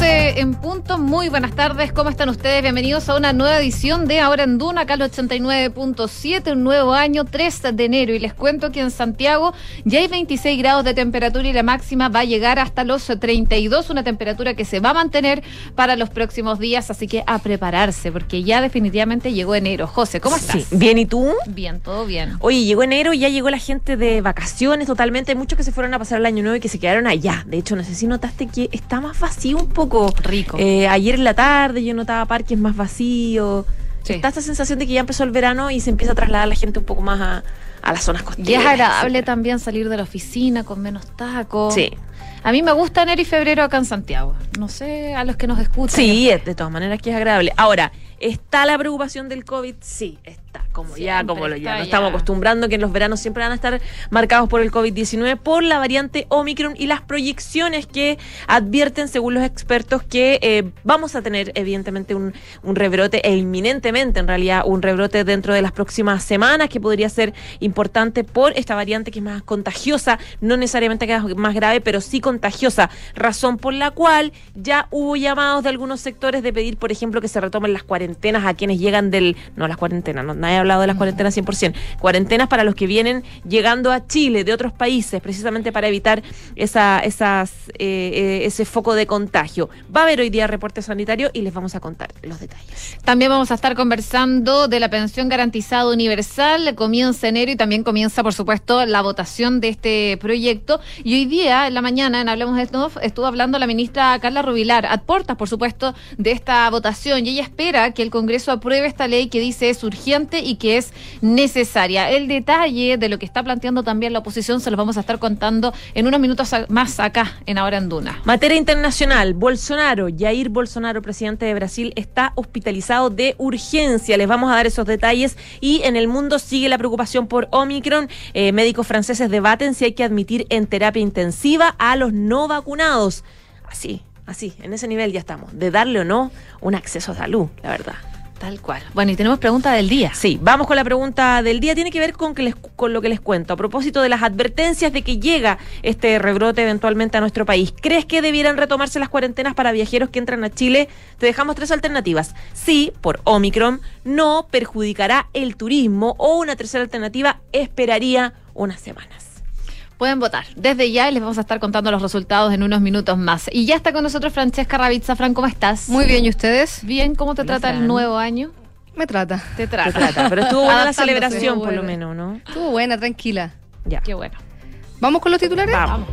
9 en punto. Muy buenas tardes, ¿cómo están ustedes? Bienvenidos a una nueva edición de Ahora en Duna, acá al 89.7, un nuevo año, 3 de enero. Y les cuento que en Santiago ya hay 26 grados de temperatura y la máxima va a llegar hasta los 32, una temperatura que se va a mantener para los próximos días, así que a prepararse, porque ya definitivamente llegó enero. José, ¿cómo estás? Sí, bien, ¿y tú? Bien, todo bien. Oye, llegó enero y ya llegó la gente de vacaciones totalmente. Hay muchos que se fueron a pasar el año nuevo y que se quedaron allá. De hecho, no sé si notaste que está más vacío un poco. Rico. Ayer en la tarde yo notaba parques más vacíos. Sí. Está esta sensación de que ya empezó el verano y se empieza a trasladar la gente un poco más a las zonas costeras. Y es agradable también salir de la oficina con menos tacos. Sí. A mí me gusta enero y febrero acá en Santiago. No sé, a los que nos escuchan. Sí, de todas maneras que es agradable. Ahora, ¿está la preocupación del COVID? Sí, está. Como ya nos estamos acostumbrando que en los veranos siempre van a estar marcados por el COVID-19, por la variante Omicron y las proyecciones que advierten, según los expertos, que vamos a tener evidentemente un rebrote, e inminentemente en realidad un rebrote dentro de las próximas semanas, que podría ser importante por esta variante que es más contagiosa, no necesariamente que es más grave, pero sí contagiosa, razón por la cual ya hubo llamados de algunos sectores de pedir, por ejemplo, que se retomen las cuarentenas a quienes llegan nadie ha hablado de las cuarentenas 100%, cuarentenas para los que vienen llegando a Chile de otros países, precisamente para evitar ese foco de contagio. Va a haber hoy día reporte sanitario y les vamos a contar los detalles. También vamos a estar conversando de la pensión garantizada universal. Comienza enero y también comienza, por supuesto, la votación de este proyecto. Y hoy día, en la mañana, en Hablemos de esto, estuvo hablando la ministra Carla Rubilar, a puertas, por supuesto, de esta votación. Y ella espera que el Congreso apruebe esta ley que dice es urgente y que es necesaria. El detalle de lo que está planteando también la oposición se los vamos a estar contando en unos minutos más acá en Ahora en Duna. Materia internacional, Jair Bolsonaro, presidente de Brasil, está hospitalizado de urgencia. Les vamos a dar esos detalles. Y en el mundo sigue la preocupación por Omicron. Médicos franceses debaten si hay que admitir en terapia intensiva a los no vacunados. Así, en ese nivel ya estamos, de darle o no un acceso a salud, la verdad. Tal cual. Bueno, y tenemos pregunta del día. Sí, vamos con la pregunta del día. Tiene que ver con lo que les cuento. A propósito de las advertencias de que llega este rebrote eventualmente a nuestro país. ¿Crees que debieran retomarse las cuarentenas para viajeros que entran a Chile? Te dejamos 3 alternativas. Sí, por Omicron. No, perjudicará el turismo. O una tercera alternativa, esperaría unas semanas. Pueden votar desde ya y les vamos a estar contando los resultados en unos minutos más. Y ya está con nosotros Francesca Ravizza. Fran, ¿cómo estás? Muy bien, ¿y ustedes? Bien, ¿cómo te trata el nuevo año? Me trata. Te trata. Pero estuvo buena la celebración, por lo menos, ¿no? Estuvo buena, tranquila. Ya. Qué bueno. ¿Vamos con los titulares? Vamos.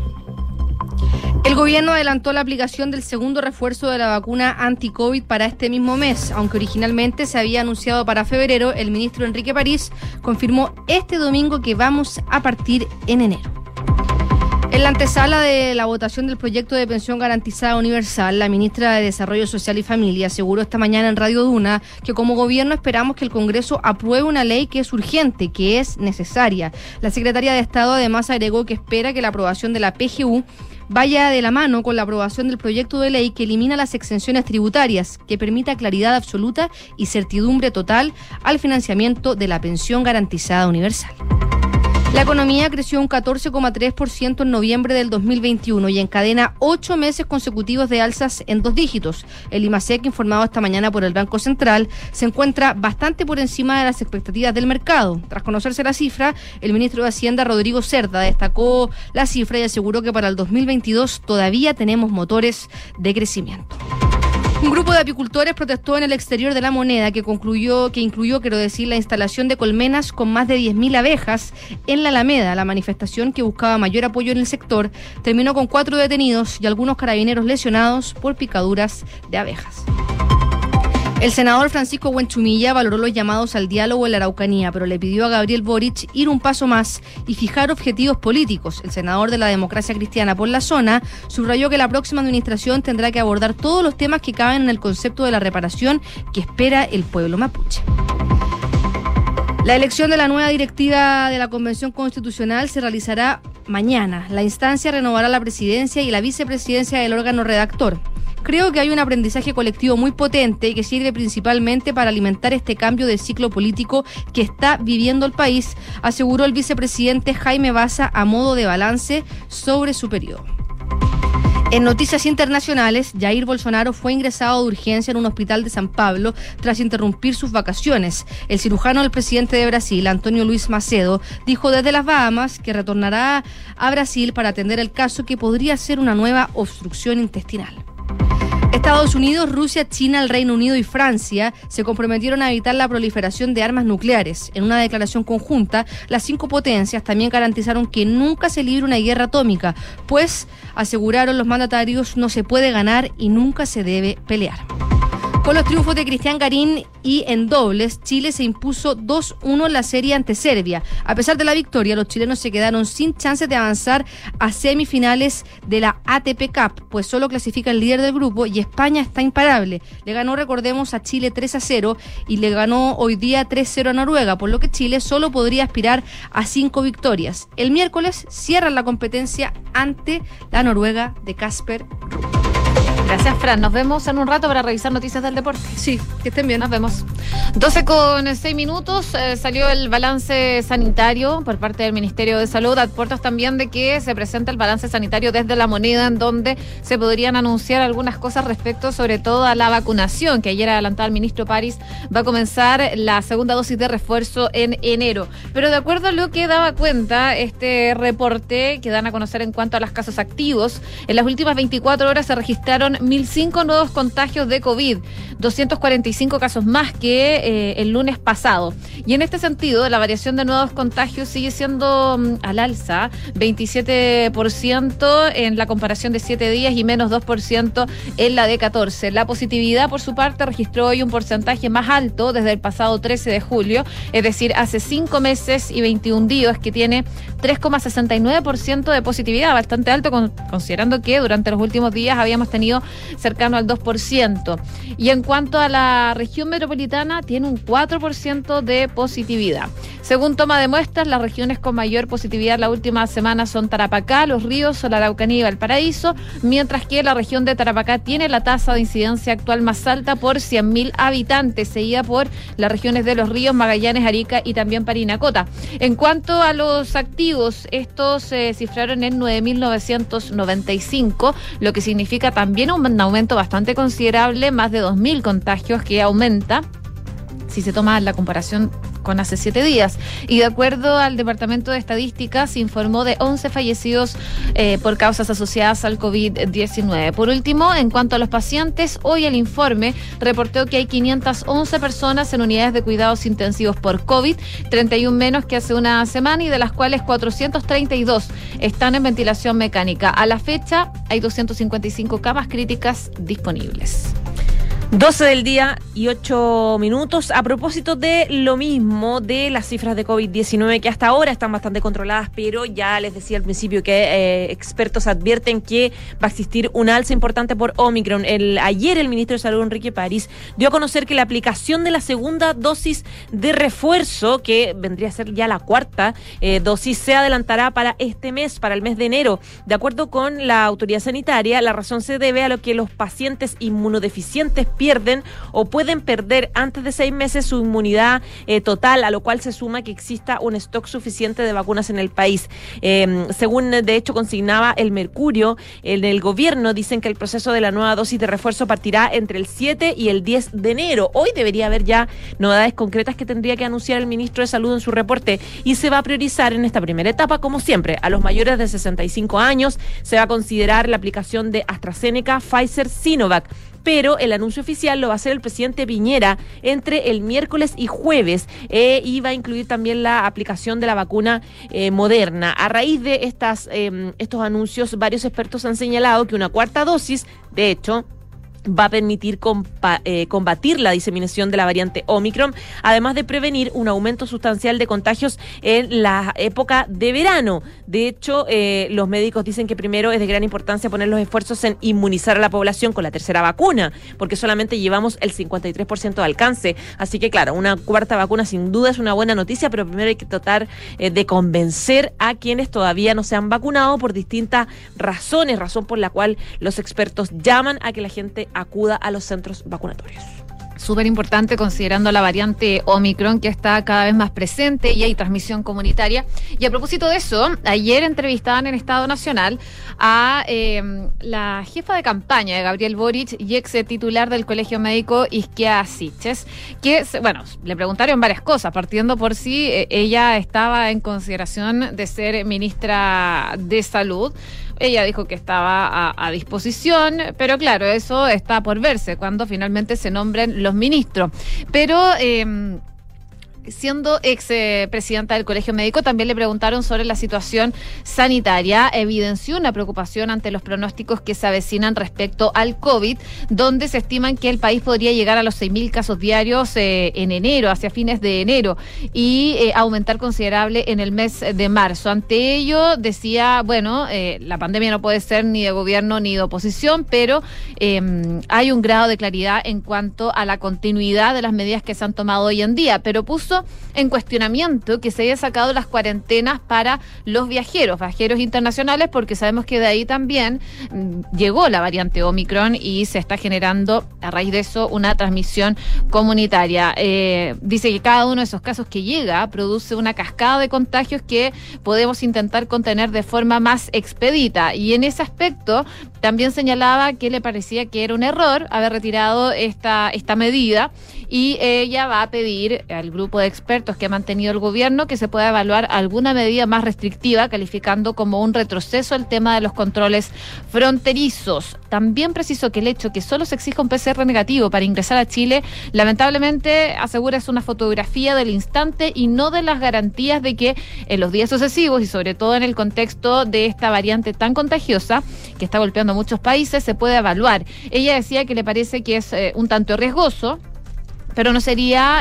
El gobierno adelantó la aplicación del segundo refuerzo de la vacuna anti-COVID para este mismo mes. Aunque originalmente se había anunciado para febrero, el ministro Enrique París confirmó este domingo que vamos a partir en enero. En la antesala de la votación del proyecto de pensión garantizada universal, la ministra de Desarrollo Social y Familia aseguró esta mañana en Radio Duna que como gobierno esperamos que el Congreso apruebe una ley que es urgente, que es necesaria. La secretaria de Estado además agregó que espera que la aprobación de la PGU vaya de la mano con la aprobación del proyecto de ley que elimina las exenciones tributarias, que permita claridad absoluta y certidumbre total al financiamiento de la pensión garantizada universal. La economía creció un 14,3% en noviembre del 2021 y encadena 8 meses consecutivos de alzas en 2 dígitos. El IMASEC, informado esta mañana por el Banco Central, se encuentra bastante por encima de las expectativas del mercado. Tras conocerse la cifra, el ministro de Hacienda, Rodrigo Cerda, destacó la cifra y aseguró que para el 2022 todavía tenemos motores de crecimiento. Un grupo de apicultores protestó en el exterior de La Moneda que incluyó, la instalación de colmenas con más de 10.000 abejas en la Alameda. La manifestación, que buscaba mayor apoyo en el sector, terminó con 4 detenidos y algunos carabineros lesionados por picaduras de abejas. El senador Francisco Buenchumilla valoró los llamados al diálogo en la Araucanía, pero le pidió a Gabriel Boric ir un paso más y fijar objetivos políticos. El senador de la Democracia Cristiana por la zona subrayó que la próxima administración tendrá que abordar todos los temas que caben en el concepto de la reparación que espera el pueblo mapuche. La elección de la nueva directiva de la Convención Constitucional se realizará mañana. La instancia renovará la presidencia y la vicepresidencia del órgano redactor. Creo que hay un aprendizaje colectivo muy potente y que sirve principalmente para alimentar este cambio de ciclo político que está viviendo el país, aseguró el vicepresidente Jaime Baza a modo de balance sobre su periodo. En noticias internacionales, Jair Bolsonaro fue ingresado de urgencia en un hospital de San Pablo tras interrumpir sus vacaciones. El cirujano del presidente de Brasil, Antonio Luis Macedo, dijo desde las Bahamas que retornará a Brasil para atender el caso que podría ser una nueva obstrucción intestinal. Estados Unidos, Rusia, China, el Reino Unido y Francia se comprometieron a evitar la proliferación de armas nucleares. En una declaración conjunta, las 5 potencias también garantizaron que nunca se libre una guerra atómica, pues, aseguraron los mandatarios, no se puede ganar y nunca se debe pelear. Con los triunfos de Cristian Garín y en dobles, Chile se impuso 2-1 en la serie ante Serbia. A pesar de la victoria, los chilenos se quedaron sin chances de avanzar a semifinales de la ATP Cup, pues solo clasifica el líder del grupo y España está imparable. Le ganó, recordemos, a Chile 3-0 y le ganó hoy día 3-0 a Noruega, por lo que Chile solo podría aspirar a 5 victorias. El miércoles cierran la competencia ante la Noruega de Casper Ruud. Gracias, Fran. Nos vemos en un rato para revisar noticias del deporte. Sí, que estén bien. Nos vemos. 12:06. Salió el balance sanitario por parte del Ministerio de Salud. Aportas también de que se presenta el balance sanitario desde La Moneda, en donde se podrían anunciar algunas cosas respecto sobre todo a la vacunación, que ayer adelantaba el ministro París. Va a comenzar la segunda dosis de refuerzo en enero. Pero de acuerdo a lo que daba cuenta este reporte que dan a conocer en cuanto a los casos activos, en las últimas 24 horas se registraron 1.005 nuevos contagios de COVID, 245 casos más que el lunes pasado. Y en este sentido, la variación de nuevos contagios sigue siendo al alza, 27% en la comparación de 7 días y menos 2% en la de 14. La positividad, por su parte, registró hoy un porcentaje más alto desde el pasado 13 de julio, es decir, hace 5 meses y 21 días, que tiene 3,69% de positividad, bastante alto considerando que durante los últimos días habíamos tenido cercano al 2%. Y en cuanto a la región metropolitana, tiene un 4% de positividad. Según toma de muestras, las regiones con mayor positividad la última semana son Tarapacá, Los Ríos, la Araucanía y Valparaíso, mientras que la región de Tarapacá tiene la tasa de incidencia actual más alta por 100.000 habitantes, seguida por las regiones de Los Ríos, Magallanes, Arica y también Parinacota. En cuanto a los activos, estos se cifraron en 9.995, lo que significa también un aumento bastante considerable, más de 2.000 contagios que aumenta si se toma la comparación con hace 7 días. Y de acuerdo al Departamento de Estadística, se informó de 11 fallecidos por causas asociadas al COVID-19. Por último, en cuanto a los pacientes, hoy el informe reportó que hay 511 personas en unidades de cuidados intensivos por COVID, 31 menos que hace una semana, y de las cuales 432 están en ventilación mecánica. A la fecha, hay 255 camas críticas disponibles. 12 del día y 8 minutos. A propósito de lo mismo, de las cifras de COVID-19 que hasta ahora están bastante controladas, pero ya les decía al principio que expertos advierten que va a existir un alza importante por Omicron. Ayer el ministro de Salud, Enrique París, dio a conocer que la aplicación de la segunda dosis de refuerzo, que vendría a ser ya la cuarta dosis, se adelantará para este mes, para el mes de enero. De acuerdo con la autoridad sanitaria, la razón se debe a lo que los pacientes inmunodeficientes pierden o pueden perder antes de 6 meses su inmunidad total, a lo cual se suma que exista un stock suficiente de vacunas en el país. Según de hecho consignaba el Mercurio, en el gobierno dicen que el proceso de la nueva dosis de refuerzo partirá entre el 7 y el 10 de enero. Hoy debería haber ya novedades concretas que tendría que anunciar el ministro de Salud en su reporte, y se va a priorizar en esta primera etapa, como siempre, a los mayores de 65 años. Se va a considerar la aplicación de AstraZeneca, Pfizer, Sinovac. Pero el anuncio oficial lo va a hacer el presidente Piñera entre el miércoles y jueves, y va a incluir también la aplicación de la vacuna Moderna. A raíz de estos anuncios, varios expertos han señalado que una cuarta dosis, de hecho, va a permitir combatir la diseminación de la variante Omicron, además de prevenir un aumento sustancial de contagios en la época de verano. De hecho, los médicos dicen que primero es de gran importancia poner los esfuerzos en inmunizar a la población con la tercera vacuna, porque solamente llevamos el 53% de alcance. Así que, claro, una cuarta vacuna sin duda es una buena noticia, pero primero hay que tratar de convencer a quienes todavía no se han vacunado por distintas razones, razón por la cual los expertos llaman a que la gente acuda a los centros vacunatorios. súper importante considerando la variante Omicron que está cada vez más presente y hay transmisión comunitaria. Y a propósito de eso, ayer entrevistaban en Estado Nacional a la jefa de campaña de Gabriel Boric y ex titular del Colegio Médico Isquia Siches, que, bueno, le preguntaron varias cosas, partiendo por si ella estaba en consideración de ser ministra de Salud. Ella dijo que estaba a disposición, pero claro, eso está por verse cuando finalmente se nombren los ministros. Pero siendo ex presidenta del Colegio Médico, también le preguntaron sobre la situación sanitaria. Evidenció una preocupación ante los pronósticos que se avecinan respecto al COVID, donde se estiman que el país podría llegar a los 6.000 casos diarios en enero, hacia fines de enero, y aumentar considerable en el mes de marzo. Ante ello, decía, bueno, la pandemia no puede ser ni de gobierno ni de oposición, pero hay un grado de claridad en cuanto a la continuidad de las medidas que se han tomado hoy en día, pero puso en cuestionamiento que se haya sacado las cuarentenas para los viajeros internacionales, porque sabemos que de ahí también llegó la variante Omicron y se está generando a raíz de eso una transmisión comunitaria. Dice que cada uno de esos casos que llega produce una cascada de contagios que podemos intentar contener de forma más expedita, y en ese aspecto también señalaba que le parecía que era un error haber retirado esta medida, y ella va a pedir al grupo de expertos que ha mantenido el gobierno que se pueda evaluar alguna medida más restrictiva, calificando como un retroceso el tema de los controles fronterizos. También precisó que el hecho que solo se exija un PCR negativo para ingresar a Chile, lamentablemente, asegura, es una fotografía del instante y no de las garantías de que en los días sucesivos, y sobre todo en el contexto de esta variante tan contagiosa que está golpeando a muchos países, se puede evaluar. Ella decía que le parece que es un tanto riesgoso, pero no sería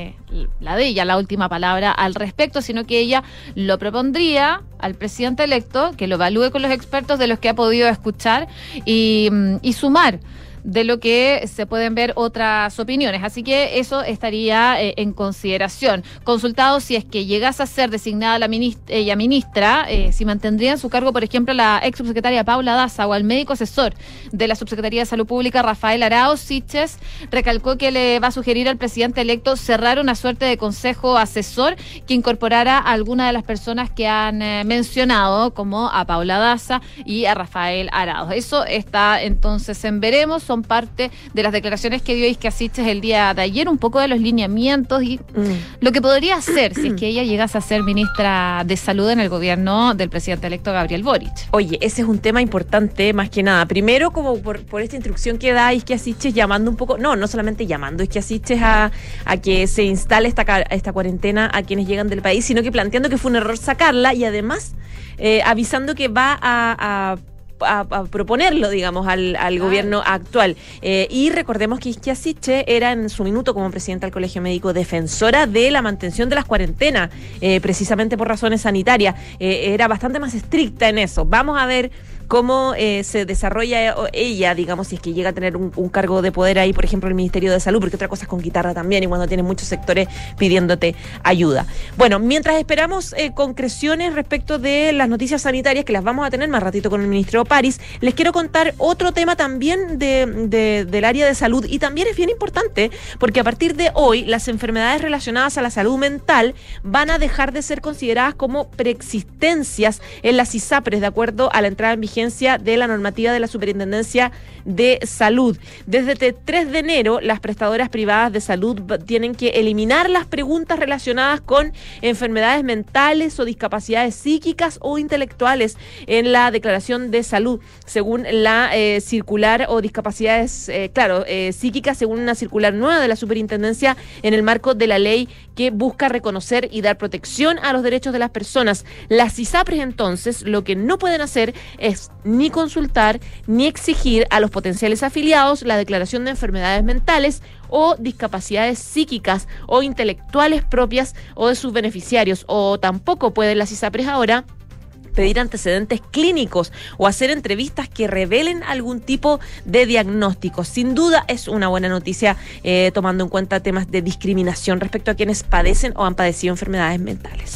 la de ella la última palabra al respecto, sino que ella lo propondría al presidente electo, que lo evalúe con los expertos de los que ha podido escuchar y sumar de lo que se pueden ver otras opiniones. Así que eso estaría en consideración. Consultado si es que llegase a ser designada ella ministra, si mantendría en su cargo, por ejemplo, la ex subsecretaria Paula Daza o al médico asesor de la Subsecretaría de Salud Pública, Rafael Araoz. Siches recalcó que le va a sugerir al presidente electo cerrar una suerte de consejo asesor que incorporara a alguna de las personas que han mencionado, como a Paula Daza y a Rafael Araoz. Eso está entonces en veremos. Son parte de las declaraciones que dio Isquia Siches el día de ayer, un poco de los lineamientos y lo que podría hacer si es que ella llegase a ser ministra de Salud en el gobierno del presidente electo Gabriel Boric. Oye, ese es un tema importante más que nada. Primero, como por esta instrucción que da Isquia Siches, llamando un poco, no solamente llamando Isquia Siches a que se instale esta cuarentena a quienes llegan del país, sino que planteando que fue un error sacarla, y además avisando que va a proponerlo, digamos, al gobierno actual. Y recordemos que Isquia Siches era en su minuto como presidenta del Colegio Médico defensora de la mantención de las cuarentenas, precisamente por razones sanitarias. Era bastante más estricta en eso. Vamos a ver cómo se desarrolla ella, digamos, si es que llega a tener un cargo de poder ahí, por ejemplo, el Ministerio de Salud, porque otra cosa es con guitarra también, y cuando tienes muchos sectores pidiéndote ayuda. Bueno, mientras esperamos concreciones respecto de las noticias sanitarias, que las vamos a tener más ratito con el ministro París, les quiero contar otro tema también del área de salud, y también es bien importante, porque a partir de hoy las enfermedades relacionadas a la salud mental van a dejar de ser consideradas como preexistencias en las ISAPRES, de acuerdo a la entrada en vigencia de la normativa de la Superintendencia de Salud. Desde el 3 de enero, las prestadoras privadas de salud tienen que eliminar las preguntas relacionadas con enfermedades mentales o discapacidades psíquicas o intelectuales en la declaración de salud, según la circular, o discapacidades, psíquicas, según una circular nueva de la Superintendencia en el marco de la ley que busca reconocer y dar protección a los derechos de las personas. Las ISAPRES, entonces, lo que no pueden hacer es ni consultar ni exigir a los potenciales afiliados la declaración de enfermedades mentales o discapacidades psíquicas o intelectuales propias o de sus beneficiarios, o tampoco pueden las ISAPRES ahora pedir antecedentes clínicos o hacer entrevistas que revelen algún tipo de diagnóstico. Sin duda es una buena noticia, tomando en cuenta temas de discriminación respecto a quienes padecen o han padecido enfermedades mentales.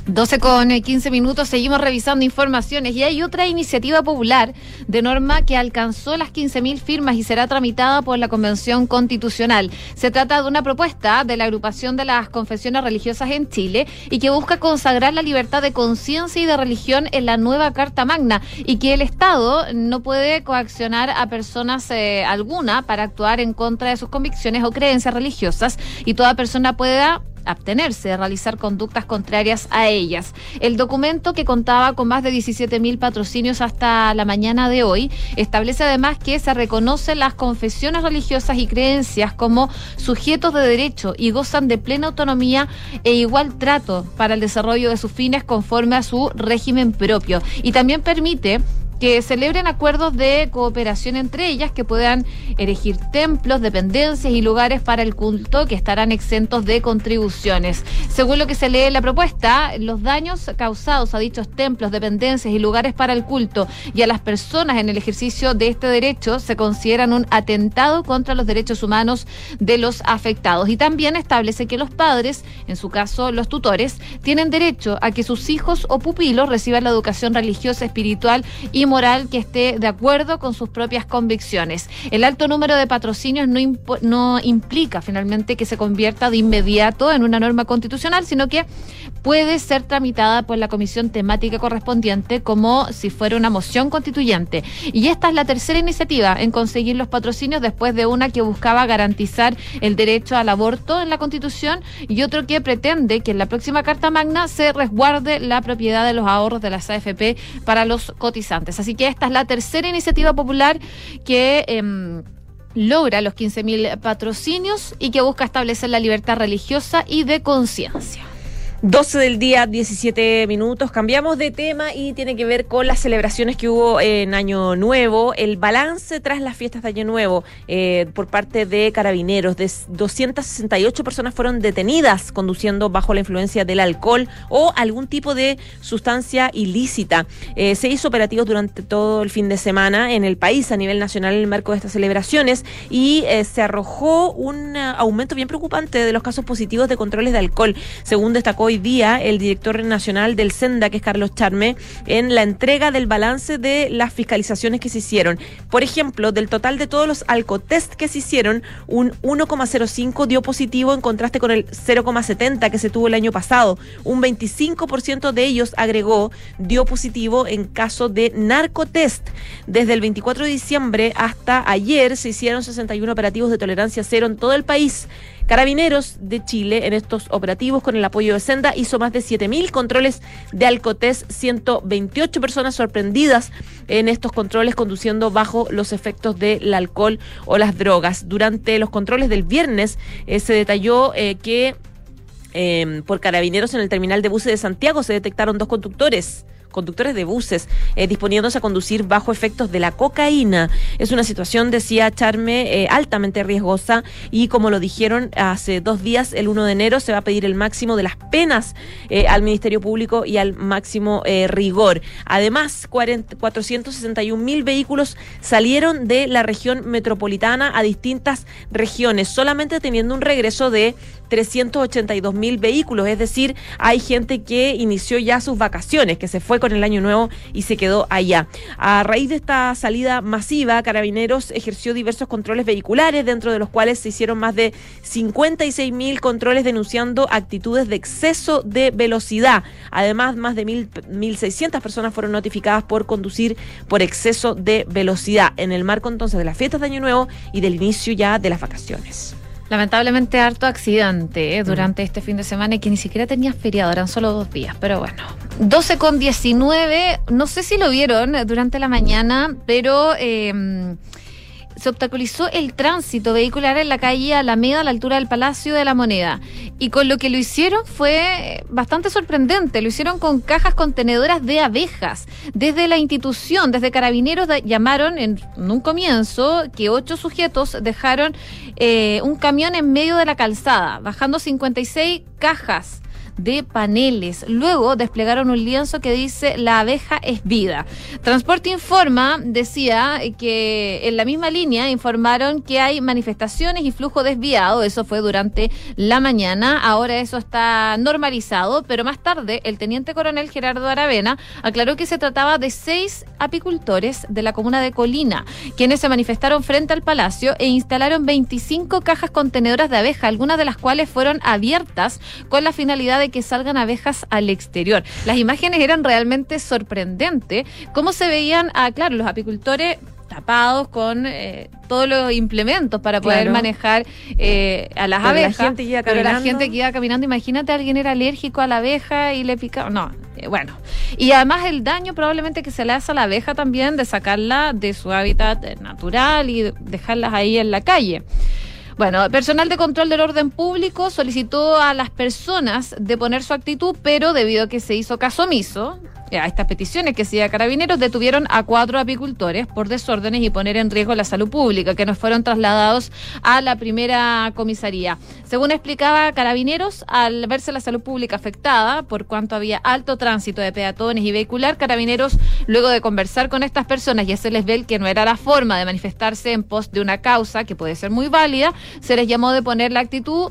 12:15, seguimos revisando informaciones y hay otra iniciativa popular de norma que alcanzó las 15.000 firmas y será tramitada por la Convención Constitucional. Se trata de una propuesta de la agrupación de las confesiones religiosas en Chile y que busca consagrar la libertad de conciencia y de religión en la nueva Carta Magna y que el Estado no puede coaccionar a personas alguna para actuar en contra de sus convicciones o creencias religiosas y toda persona pueda abstenerse de realizar conductas contrarias a ellas. El documento, que contaba con más de 17.000 patrocinios hasta la mañana de hoy, establece además que se reconocen las confesiones religiosas y creencias como sujetos de derecho y gozan de plena autonomía e igual trato para el desarrollo de sus fines conforme a su régimen propio. Y también permite que celebren acuerdos de cooperación entre ellas, que puedan erigir templos, dependencias y lugares para el culto que estarán exentos de contribuciones. Según lo que se lee en la propuesta, los daños causados a dichos templos, dependencias y lugares para el culto y a las personas en el ejercicio de este derecho se consideran un atentado contra los derechos humanos de los afectados. Y también establece que los padres, en su caso los tutores, tienen derecho a que sus hijos o pupilos reciban la educación religiosa, espiritual y moral que esté de acuerdo con sus propias convicciones. El alto número de patrocinios no implica finalmente que se convierta de inmediato en una norma constitucional, sino que puede ser tramitada por la comisión temática correspondiente como si fuera una moción constituyente. Y esta es la tercera iniciativa en conseguir los patrocinios, después de una que buscaba garantizar el derecho al aborto en la Constitución y otro que pretende que en la próxima Carta Magna se resguarde la propiedad de los ahorros de las AFP para los cotizantes. Así que esta es la tercera iniciativa popular que logra los 15.000 patrocinios y que busca establecer la libertad religiosa y de conciencia. 12 del día, 17 minutos. Cambiamos de tema y tiene que ver con las celebraciones que hubo en Año Nuevo. El balance tras las fiestas de Año Nuevo por parte de Carabineros. 268 personas fueron detenidas conduciendo bajo la influencia del alcohol o algún tipo de sustancia ilícita. 6 operativos durante todo el fin de semana en el país a nivel nacional en el marco de estas celebraciones y se arrojó un aumento bien preocupante de los casos positivos de controles de alcohol, según destacó hoy día el director nacional del SENDA, que es Carlos Charme, en la entrega del balance de las fiscalizaciones que se hicieron. Por ejemplo, del total de todos los alcotest que se hicieron, un 1,05 dio positivo en contraste con el 0,70 que se tuvo el año pasado. Un 25% de ellos, agregó, dio positivo en caso de narcotest. Desde el 24 de diciembre hasta ayer se hicieron 61 operativos de tolerancia cero en todo el país. Carabineros de Chile, en estos operativos, con el apoyo de Senda, hizo más de 7.000 controles de alcotest, 128 personas sorprendidas en estos controles conduciendo bajo los efectos del alcohol o las drogas. Durante los controles del viernes se detalló que por Carabineros en el terminal de buses de Santiago se detectaron 2 conductores de buses disponiéndose a conducir bajo efectos de la cocaína. Es una situación, decía Charme, altamente riesgosa y, como lo dijeron hace 2 días, el 1 de enero se va a pedir el máximo de las penas al Ministerio Público y al máximo rigor. Además, 461.000 vehículos salieron de la región metropolitana a distintas regiones, solamente teniendo un regreso de 382.000 vehículos, es decir, hay gente que inició ya sus vacaciones, que se fue con el Año Nuevo y se quedó allá. A raíz de esta salida masiva, Carabineros ejerció diversos controles vehiculares, dentro de los cuales se hicieron más de 56.000 controles denunciando actitudes de exceso de velocidad. Además, más de 1.600 personas fueron notificadas por conducir por exceso de velocidad, en el marco entonces de las fiestas de Año Nuevo y del inicio ya de las vacaciones. Lamentablemente harto accidente durante este fin de semana y que ni siquiera tenía feriado, eran solo 2 días, pero bueno. 12:19, no sé si lo vieron durante la mañana, pero se obstaculizó el tránsito vehicular en la calle Alameda, a la altura del Palacio de la Moneda. Y con lo que lo hicieron fue bastante sorprendente. Lo hicieron con cajas contenedoras de abejas. Desde la institución, desde Carabineros, llamaron en un comienzo que 8 sujetos dejaron un camión en medio de la calzada, bajando 56 cajas de paneles. Luego desplegaron un lienzo que dice "La abeja es vida". Transporte Informa decía que en la misma línea informaron que hay manifestaciones y flujo desviado. Eso fue durante la mañana. Ahora eso está normalizado, pero más tarde el teniente coronel Gerardo Aravena aclaró que se trataba de 6 apicultores de la comuna de Colina, quienes se manifestaron frente al palacio e instalaron 25 cajas contenedoras de abeja, algunas de las cuales fueron abiertas con la finalidad de que salgan abejas al exterior. Las imágenes eran realmente sorprendentes, cómo se veían, claro, los apicultores tapados con todos los implementos para poder manejar a las abejas. La gente que iba caminando, imagínate, alguien era alérgico a la abeja y le picaba. No, bueno. Y además el daño probablemente que se le hace a la abeja también de sacarla de su hábitat natural y dejarlas ahí en la calle. Bueno, personal de control del orden público solicitó a las personas de poner su actitud, pero debido a que se hizo caso omiso a estas peticiones que hacía Carabineros, detuvieron a 4 apicultores por desórdenes y poner en riesgo la salud pública, que nos fueron trasladados a la primera comisaría. Según explicaba Carabineros, al verse la salud pública afectada por cuanto había alto tránsito de peatones y vehicular, Carabineros, luego de conversar con estas personas y hacerles ver que no era la forma de manifestarse en pos de una causa que puede ser muy válida, se les llamó de poner la actitud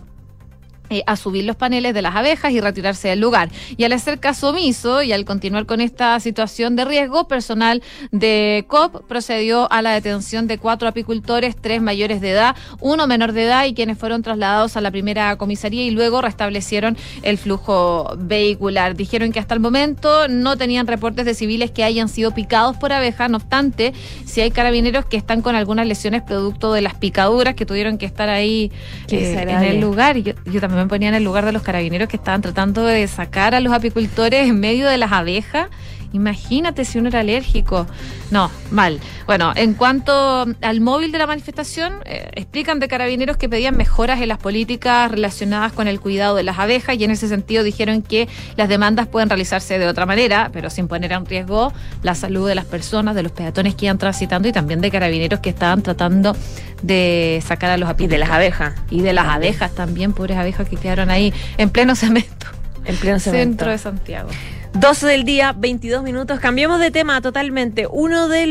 a subir los paneles de las abejas y retirarse del lugar. Y al hacer caso omiso y al continuar con esta situación de riesgo, personal de COP procedió a la detención de 4 apicultores, 3 mayores de edad, 1 menor de edad, y quienes fueron trasladados a la primera comisaría y luego restablecieron el flujo vehicular. Dijeron que hasta el momento no tenían reportes de civiles que hayan sido picados por abejas. No obstante, si hay carabineros que están con algunas lesiones producto de las picaduras, que tuvieron que estar ahí en el lugar. Y yo también me ponía en el lugar de los carabineros que estaban tratando de sacar a los apicultores en medio de las abejas. Imagínate si uno era alérgico. No, mal. Bueno, en cuanto al móvil de la manifestación, explican de Carabineros que pedían mejoras en las políticas relacionadas con el cuidado de las abejas, y en ese sentido dijeron que las demandas pueden realizarse de otra manera, pero sin poner en riesgo la salud de las personas, de los peatones que iban transitando, y también de Carabineros que estaban tratando de sacar a los apicultores. Y de las abejas. Y de las abejas también, pobres abejas que quedaron ahí en pleno cemento. En pleno cemento. Centro de Santiago. 12 del día, 22 minutos. Cambiemos de tema totalmente. Una de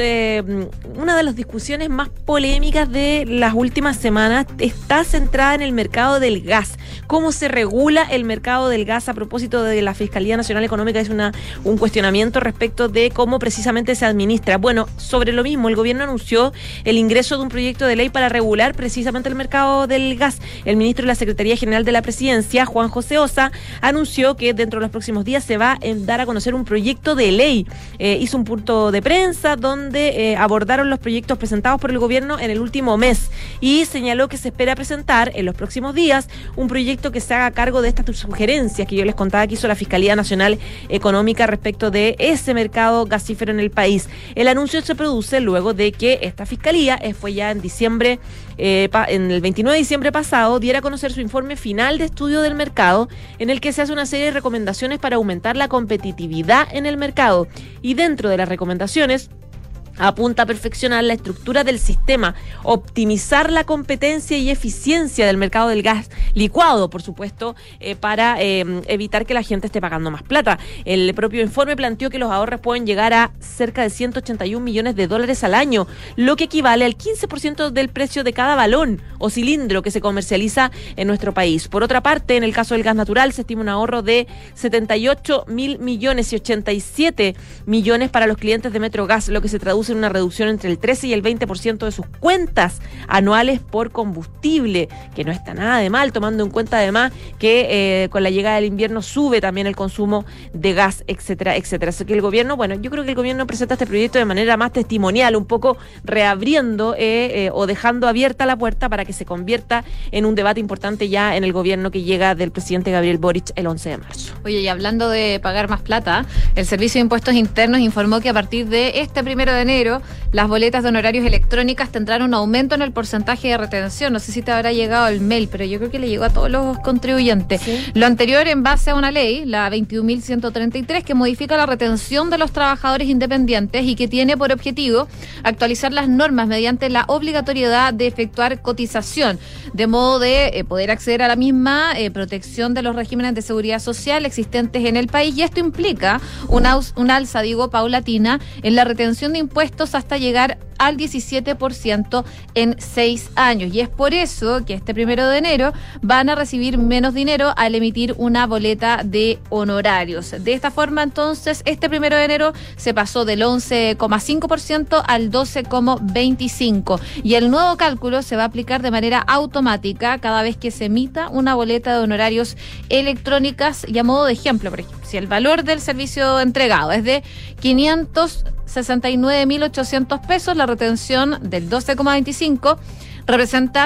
las discusiones más polémicas de las últimas semanas está centrada en el mercado del gas. ¿Cómo se regula el mercado del gas? A propósito de la Fiscalía Nacional Económica, es un cuestionamiento respecto de cómo precisamente se administra. Bueno, sobre lo mismo, el gobierno anunció el ingreso de un proyecto de ley para regular precisamente el mercado del gas. El ministro de la Secretaría General de la Presidencia, Juan José Ossa, anunció que dentro de los próximos días se va a dar a conocer un proyecto de ley. Hizo un punto de prensa donde abordaron los proyectos presentados por el gobierno en el último mes y señaló que se espera presentar en los próximos días un proyecto que se haga cargo de estas sugerencias que yo les contaba que hizo la Fiscalía Nacional Económica respecto de ese mercado gasífero en el país. El anuncio se produce luego de que esta Fiscalía fue ya en diciembre, en el 29 de diciembre pasado, diera a conocer su informe final de estudio del mercado, en el que se hace una serie de recomendaciones para aumentar la competitividad en el mercado. Y dentro de las recomendaciones apunta a perfeccionar la estructura del sistema, optimizar la competencia y eficiencia del mercado del gas licuado, por supuesto, para evitar que la gente esté pagando más plata. El propio informe planteó que los ahorros pueden llegar a cerca de 181 millones de dólares al año, lo que equivale al 15% del precio de cada balón o cilindro que se comercializa en nuestro país. Por otra parte, en el caso del gas natural, se estima un ahorro de 78 mil millones y 87 millones para los clientes de Metrogas, lo que se traduce en una reducción entre el 13 y el 20% de sus cuentas anuales por combustible, que no está nada de mal, tomando en cuenta además que con la llegada del invierno sube también el consumo de gas, etcétera, etcétera. Así que el gobierno, yo creo que el gobierno presenta este proyecto de manera más testimonial, un poco reabriendo o dejando abierta la puerta para que se convierta en un debate importante ya en el gobierno que llega del presidente Gabriel Boric el 11 de marzo. Oye, y hablando de pagar más plata, el Servicio de Impuestos Internos informó que a partir de este 1 de enero enero, las boletas de honorarios electrónicas tendrán un aumento en el porcentaje de retención. No sé si te habrá llegado el mail, pero yo creo que le llegó a todos los contribuyentes. ¿Sí? Lo anterior en base a una ley, la 21.133, que modifica la retención de los trabajadores independientes y que tiene por objetivo actualizar las normas mediante la obligatoriedad de efectuar cotización, de modo de poder acceder a la misma protección de los regímenes de seguridad social existentes en el país. Y esto implica un alza, paulatina en la retención de impuestos hasta llegar al 17% en 6 años. Y es por eso que este 1 de enero van a recibir menos dinero al emitir una boleta de honorarios. De esta forma, entonces, este 1 de enero se pasó del 11,5% al 12,25%. Y el nuevo cálculo se va a aplicar de manera automática cada vez que se emita una boleta de honorarios electrónicas. Y a modo de ejemplo, por ejemplo, si el valor del servicio entregado es de 569.800 pesos, la retención del 12,25 representa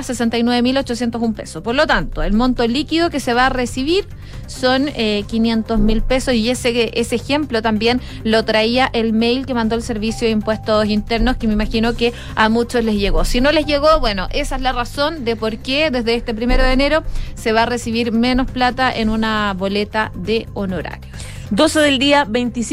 69.801 pesos. Por lo tanto, el monto líquido que se va a recibir son 500.000 pesos, y ese ejemplo también lo traía el mail que mandó el Servicio de Impuestos Internos, que me imagino que a muchos les llegó. Si no les llegó, bueno, esa es la razón de por qué desde este 1 de enero se va a recibir menos plata en una boleta de honorarios. 12 del día,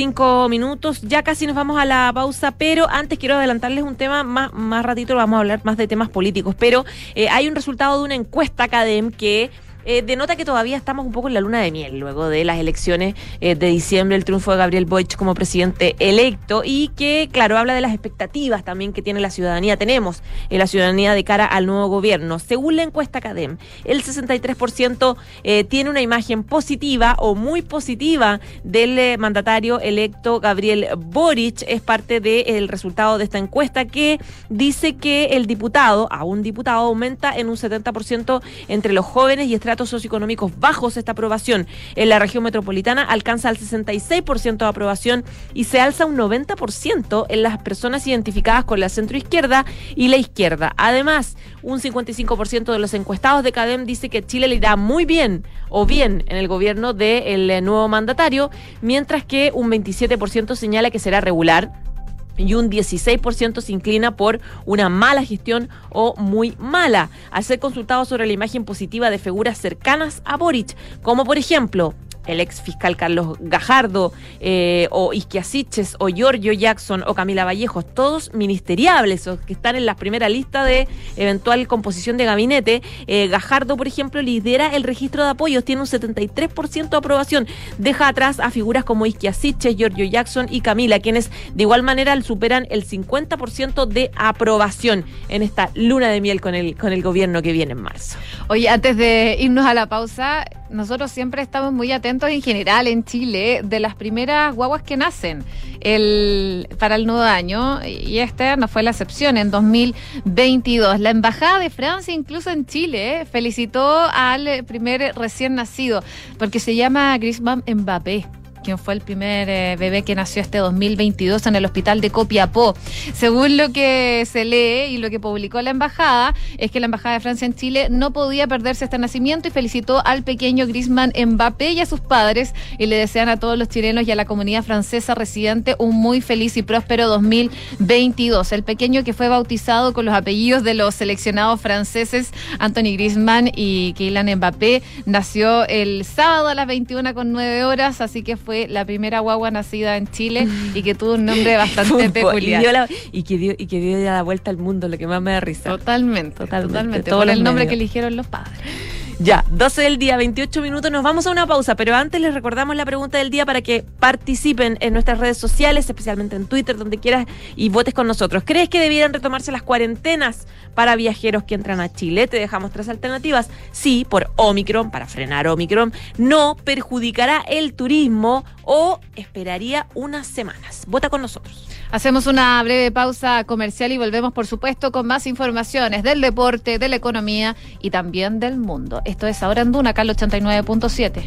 25 minutos, ya casi nos vamos a la pausa, pero antes quiero adelantarles un tema, más ratito vamos a hablar más de temas políticos, pero hay un resultado de una encuesta CADEM que denota que todavía estamos un poco en la luna de miel luego de las elecciones de diciembre, el triunfo de Gabriel Boric como presidente electo, y que, claro, habla de las expectativas también que tiene la ciudadanía, tenemos la ciudadanía de cara al nuevo gobierno. Según la encuesta CADEM, el 63% tiene una imagen positiva o muy positiva del mandatario electo Gabriel Boric. Es parte del resultado de esta encuesta, que dice que el diputado, a un diputado, aumenta en un 70% entre los jóvenes y estratos socioeconómicos bajos. Esta aprobación en la región metropolitana alcanza el 66% de aprobación y se alza un 90% en las personas identificadas con la centroizquierda y la izquierda. Además, un 55% de los encuestados de CADEM dice que Chile le irá muy bien o bien en el gobierno del nuevo mandatario, mientras que un 27% señala que será regular y un 16% se inclina por una mala gestión o muy mala. Al ser consultados sobre la imagen positiva de figuras cercanas a Boric, como por ejemplo el ex fiscal Carlos Gajardo, o Isquia Siches, o Giorgio Jackson, o Camila Vallejos, todos ministeriables, o que están en la primera lista de eventual composición de gabinete. Gajardo, por ejemplo, lidera el registro de apoyos, tiene un 73% de aprobación, deja atrás a figuras como Isquia Siches, Giorgio Jackson y Camila, quienes de igual manera superan el 50% de aprobación en esta luna de miel con el gobierno que viene en marzo. Oye, antes de irnos a la pausa, nosotros siempre estamos muy atentos en general en Chile de las primeras guaguas que nacen para el nuevo año, y esta no fue la excepción en 2022. La Embajada de Francia, incluso en Chile, felicitó al primer recién nacido, porque se llama Griezmann Mbappé, quien fue el primer bebé que nació este 2022 en el hospital de Copiapó. Según lo que se lee y lo que publicó la embajada, es que la Embajada de Francia en Chile no podía perderse este nacimiento y felicitó al pequeño Griezmann Mbappé y a sus padres, y le desean a todos los chilenos y a la comunidad francesa residente un muy feliz y próspero 2022. El pequeño, que fue bautizado con los apellidos de los seleccionados franceses Anthony Griezmann y Kylian Mbappé, nació el sábado a las 21:09, así que fue la primera guagua nacida en Chile y que tuvo un nombre bastante peculiar. Y que dio ya la vuelta al mundo, lo que más me da risa. Totalmente. Por el nombre que eligieron los padres. Ya, 12 del día, 28 minutos, nos vamos a una pausa, pero antes les recordamos la pregunta del día para que participen en nuestras redes sociales, especialmente en Twitter, donde quieras, y votes con nosotros. ¿Crees que debieran retomarse las cuarentenas para viajeros que entran a Chile? Te dejamos 3 alternativas. Sí, por Omicron, para frenar Omicron. No, perjudicará el turismo, o esperaría unas semanas. Vota con nosotros. Hacemos una breve pausa comercial y volvemos, por supuesto, con más informaciones del deporte, de la economía y también del mundo. Esto es Ahora en Duna, acá el 89.7.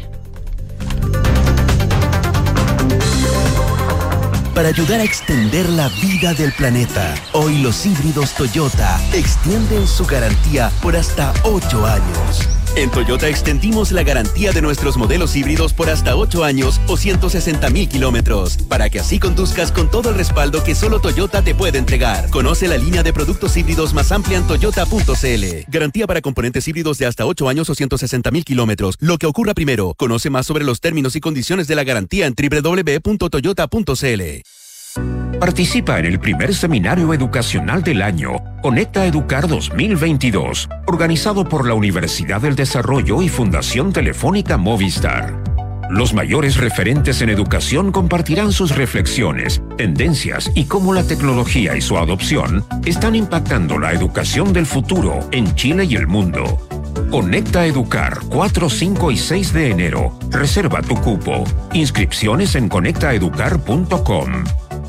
Para ayudar a extender la vida del planeta, hoy los híbridos Toyota extienden su garantía por hasta 8 años. En Toyota extendimos la garantía de nuestros modelos híbridos por hasta 8 años o 160,000 kilómetros, para que así conduzcas con todo el respaldo que solo Toyota te puede entregar. Conoce la línea de productos híbridos más amplia en toyota.cl. Garantía para componentes híbridos de hasta 8 años o 160,000 kilómetros. Lo que ocurra primero. Conoce más sobre los términos y condiciones de la garantía en www.toyota.cl. Participa en el primer seminario educacional del año, Conecta Educar 2022, organizado por la Universidad del Desarrollo y Fundación Telefónica Movistar. Los mayores referentes en educación compartirán sus reflexiones, tendencias y cómo la tecnología y su adopción están impactando la educación del futuro en Chile y el mundo. Conecta Educar 4, 5 y 6 de enero. Reserva tu cupo. Inscripciones en conectaeducar.com.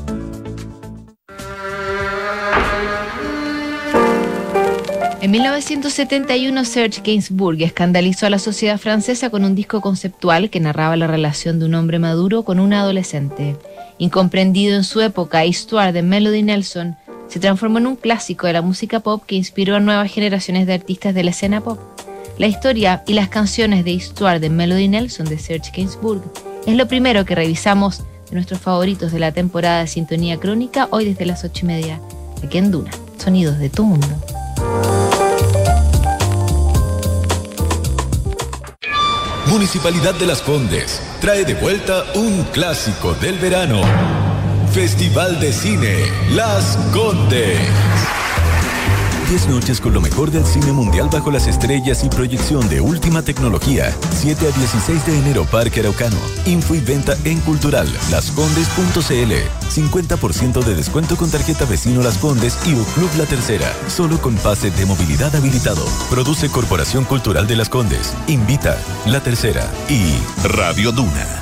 En 1971, Serge Gainsbourg escandalizó a la sociedad francesa con un disco conceptual que narraba la relación de un hombre maduro con una adolescente. Incomprendido en su época, Histoire de Melody Nelson se transformó en un clásico de la música pop que inspiró a nuevas generaciones de artistas de la escena pop. La historia y las canciones de Histoire de Melody Nelson de Serge Gainsbourg es lo primero que revisamos de nuestros favoritos de la temporada de Sintonía Crónica, hoy desde las 8:30, aquí en Duna, sonidos de tu mundo. Municipalidad de Las Condes trae de vuelta un clásico del verano. Festival de Cine Las Condes. 10 noches con lo mejor del cine mundial bajo las estrellas y proyección de última tecnología. 7 a 16 de enero, Parque Araucano. Info y venta en Cultural, lascondes.cl. 50% de descuento con tarjeta Vecino Las Condes y Uclub La Tercera. Solo con pase de movilidad habilitado. Produce Corporación Cultural de Las Condes. Invita La Tercera y Radio Duna.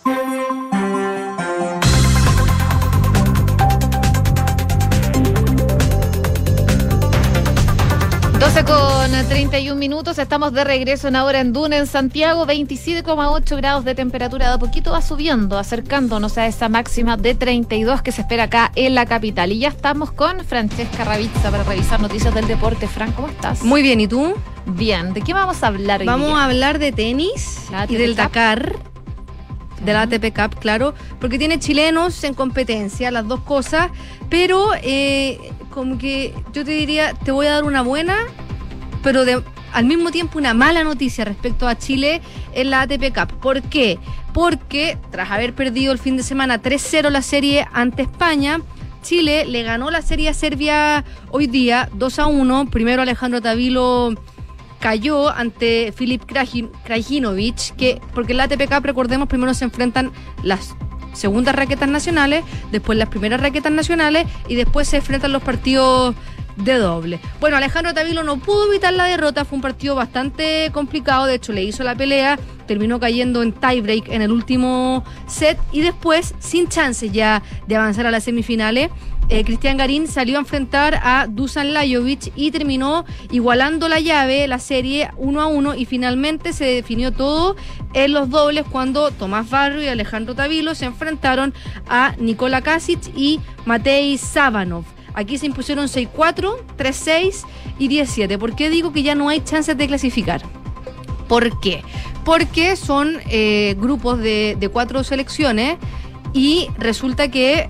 12:31, estamos de regreso en Ahora en Duna en Santiago, 27,8 grados de temperatura, de a poquito va subiendo, acercándonos a esa máxima de 32 que se espera acá en la capital. Y ya estamos con Francesca Ravizza para revisar noticias del deporte. Fran, ¿cómo estás? Muy bien, ¿y tú? Bien, ¿de qué vamos a hablar hoy Vamos día? a hablar de tenis y del Dakar, de la ATP Cup, claro, porque tiene chilenos en competencia, las dos cosas, pero como que yo te diría, te voy a dar una buena, pero al mismo tiempo una mala noticia respecto a Chile en la ATP Cup. ¿Por qué? Porque tras haber perdido el fin de semana 3-0 la serie ante España, Chile le ganó la serie a Serbia hoy día 2-1. Primero Alejandro Tavilo cayó ante Filip Krajinovic, porque en la ATP Cup, recordemos, primero se enfrentan las segundas raquetas nacionales, después las primeras raquetas nacionales y después se enfrentan los partidos de doble. Bueno, Alejandro Tavilo no pudo evitar la derrota, fue un partido bastante complicado, de hecho le hizo la pelea, terminó cayendo en tiebreak en el último set y después, sin chances ya de avanzar a las semifinales, Cristian Garín salió a enfrentar a Dusan Lajovic y terminó igualando la llave, la serie 1-1, y finalmente se definió todo en los dobles cuando Tomás Barrio y Alejandro Tavilo se enfrentaron a Nikola Kasic y Matej Sabanov. Aquí se impusieron 6-4, 3-6 y 10-7. ¿Por qué digo que ya no hay chances de clasificar? ¿Por qué? Porque son grupos de 4 selecciones y resulta que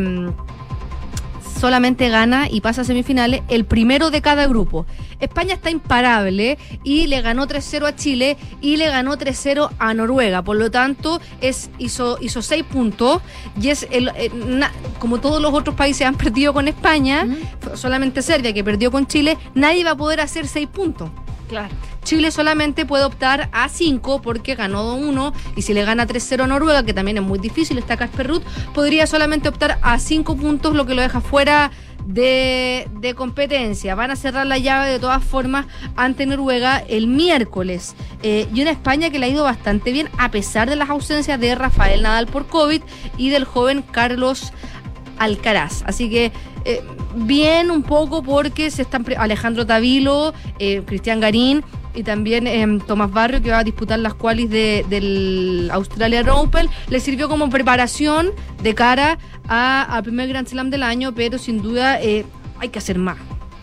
solamente gana y pasa a semifinales el primero de cada grupo. España está imparable y le ganó 3-0 a Chile y le ganó 3-0 a Noruega. Por lo tanto, hizo 6 puntos y es como todos los otros países han perdido con España, solamente Serbia que perdió con Chile, nadie va a poder hacer 6 puntos. Claro. Chile solamente puede optar a 5 porque ganó 2-1 y si le gana 3-0 a Noruega, que también es muy difícil, está Casper Ruud, podría solamente optar a 5 puntos, lo que lo deja fuera de competencia. Van a cerrar la llave de todas formas ante Noruega el miércoles. Y una España que le ha ido bastante bien a pesar de las ausencias de Rafael Nadal por COVID y del joven Carlos Alcaraz. Así que bien un poco porque se están Alejandro Tavilo, Cristian Garín y también Tomás Barrio, que va a disputar las qualis del Australian Open, le sirvió como preparación de cara al primer Grand Slam del año, pero sin duda hay que hacer más.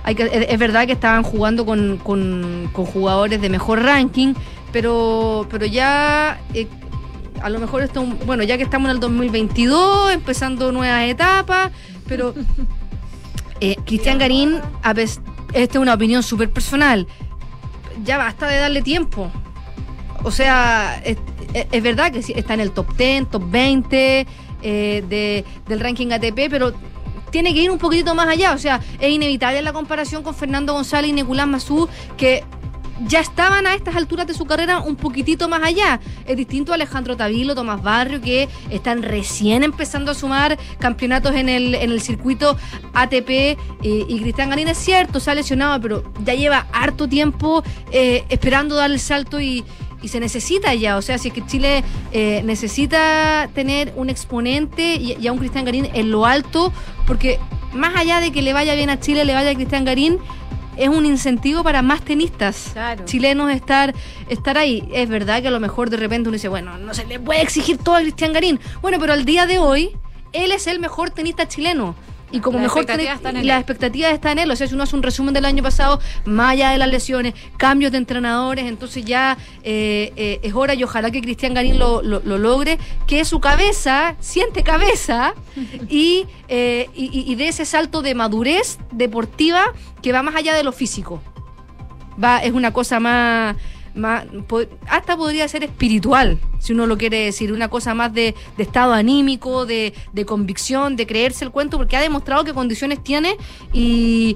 Es verdad que estaban jugando con jugadores de mejor ranking, pero ya a lo mejor esto, bueno, ya que estamos en el 2022, empezando nuevas etapas, pero Cristian Garín, esta es una opinión súper personal, ya basta de darle tiempo. O sea, es verdad que sí, está en el top 10, top 20 del ranking ATP, pero tiene que ir un poquitito más allá. O sea, es inevitable la comparación con Fernando González y Nicolás Massú, que ya estaban a estas alturas de su carrera un poquitito más allá. Es distinto a Alejandro Tavilo, Tomás Barrio, que están recién empezando a sumar campeonatos en el circuito ATP, y Cristian Garín, es cierto, se ha lesionado, pero ya lleva harto tiempo esperando dar el salto y se necesita ya. O sea, si es que Chile necesita tener un exponente y a un Cristian Garín en lo alto, porque más allá de que le vaya bien a Chile, le vaya a Cristian Garín, es un incentivo para más tenistas chilenos estar ahí. Es verdad que a lo mejor de repente uno dice, bueno, no se le puede exigir todo a Cristian Garín. Bueno, pero al día de hoy, él es el mejor tenista chileno. Y como mejor las expectativas están en él. O sea, si uno hace un resumen del año pasado, más allá de las lesiones, cambios de entrenadores, entonces ya es hora, y ojalá que Cristian Garín lo logre, que su cabeza siente cabeza y de ese salto de madurez deportiva que va más allá de lo físico. Es una cosa más hasta podría ser espiritual, si uno lo quiere decir, una cosa más de estado anímico, de convicción, de creerse el cuento, porque ha demostrado qué condiciones tiene y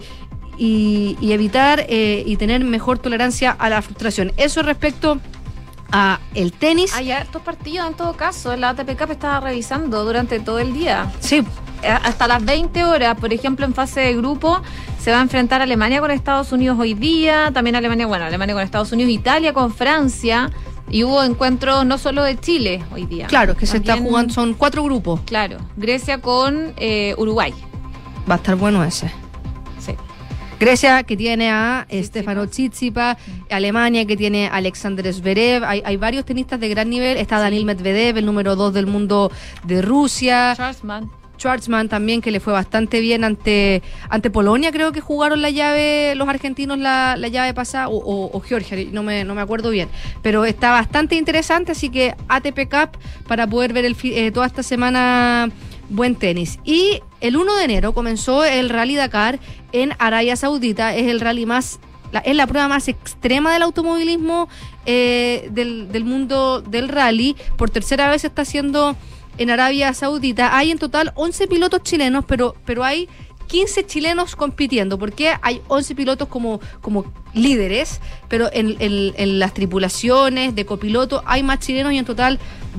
evitar y tener mejor tolerancia a la frustración. Eso respecto a el tenis. Hay hartos partidos en todo caso. La ATP Cup estaba revisando durante todo el día. Sí. Hasta las 20 horas, por ejemplo, en fase de grupo se va a enfrentar Alemania con Estados Unidos hoy día, también Alemania con Estados Unidos, Italia con Francia, y hubo encuentros no solo de Chile hoy día. Claro, que también se está jugando, son 4 grupos. Claro, Grecia con Uruguay. Va a estar bueno ese. Sí. Grecia, que tiene a Stefano Tsitsipas, Alemania, que tiene a Alexander Zverev, hay varios tenistas de gran nivel, está Daniil Medvedev, el número 2 del mundo de Rusia. Schwartzman también, que le fue bastante bien ante Polonia, creo que jugaron la llave los argentinos la llave pasada, o Georgia, no me acuerdo bien, pero está bastante interesante, así que ATP Cup para poder ver toda esta semana buen tenis. Y el 1 de enero comenzó el Rally Dakar en Arabia Saudita, es el rally es la prueba más extrema del automovilismo del mundo del rally. Por tercera vez se está haciendo en Arabia Saudita. Hay en total 11 pilotos chilenos, pero hay 15 chilenos compitiendo, porque hay 11 pilotos como líderes, pero en las tripulaciones de copiloto hay más chilenos y en total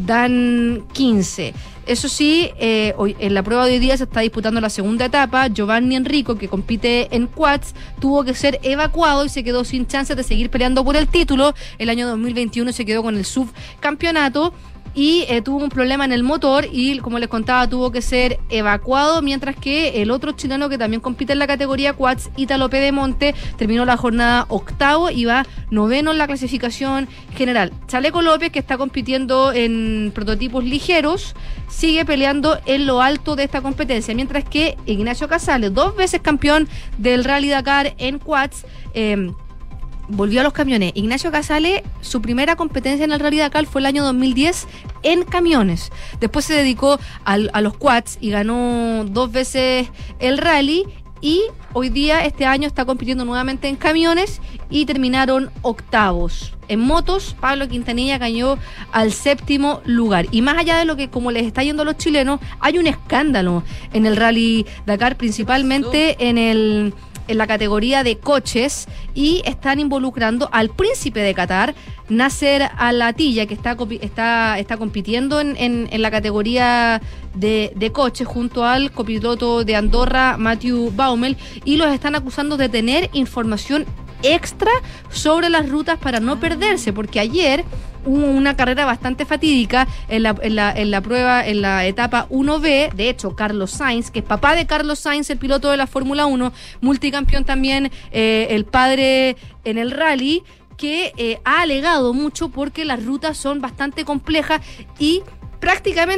dan 15. Eso sí, en la prueba de hoy día se está disputando la segunda etapa. Giovanni Enrico, que compite en quads, tuvo que ser evacuado y se quedó sin chances de seguir peleando por el título. El año 2021 se quedó con el subcampeonato y tuvo un problema en el motor y, como les contaba, tuvo que ser evacuado, mientras que el otro chileno que también compite en la categoría quads, Ítalo Pedemonte, terminó la jornada 8º y va 9º en la clasificación general. Chaleco López, que está compitiendo en prototipos ligeros, sigue peleando en lo alto de esta competencia, mientras que Ignacio Casale, 2 veces campeón del Rally Dakar en quads, volvió a los camiones. Ignacio Casale, su primera competencia en el Rally Dakar fue el año 2010 en camiones. Después se dedicó a los quads y ganó 2 veces el rally. Y hoy día, este año, está compitiendo nuevamente en camiones y terminaron 8º. En motos, Pablo Quintanilla cayó al 7º lugar. Y más allá de lo que, como les está yendo a los chilenos, hay un escándalo en el Rally Dakar, principalmente en la categoría de coches, y están involucrando al príncipe de Qatar, Nasser Al-Attiyah, que está compitiendo en la categoría de coches junto al copiloto de Andorra, Matthew Baumel, y los están acusando de tener información extra sobre las rutas para no perderse, porque ayer hubo una carrera bastante fatídica en la prueba, en la etapa 1B. De hecho, Carlos Sainz, que es papá de Carlos Sainz, el piloto de la Fórmula 1, multicampeón también, el padre en el rally, que ha alegado mucho porque las rutas son bastante complejas y prácticamente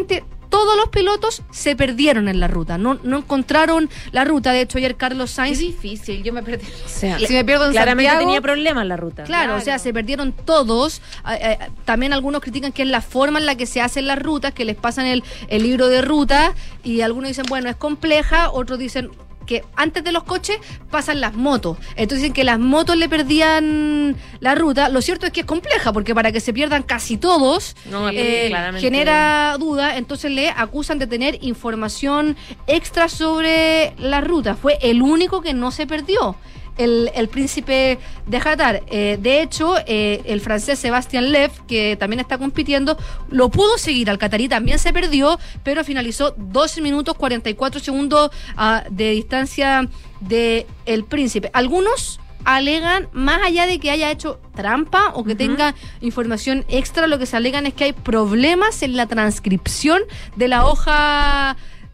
todos los pilotos se perdieron en la ruta, no encontraron la ruta. De hecho, ayer Carlos Sainz... Es difícil, yo me perdí. O sea, si me pierdo en claramente Santiago, tenía problemas en la ruta. Claro, o sea, se perdieron todos. También algunos critican que es la forma en la que se hacen las rutas, que les pasan el libro de ruta, y algunos dicen, bueno, es compleja, otros dicen que antes de los coches pasan las motos. Entonces dicen que las motos le perdían la ruta. Lo cierto es que es compleja, porque para que se pierdan casi todos, genera duda. Entonces le acusan de tener información extra sobre la ruta. Fue el único que no se perdió, el príncipe de Qatar. De hecho, el francés Sébastien Loeb, que también está compitiendo, lo pudo seguir. Al catarí también se perdió, pero finalizó 12 minutos 44 segundos de distancia del príncipe. Algunos alegan, más allá de que haya hecho trampa o que tenga información extra, lo que se alegan es que hay problemas en la transcripción de la hoja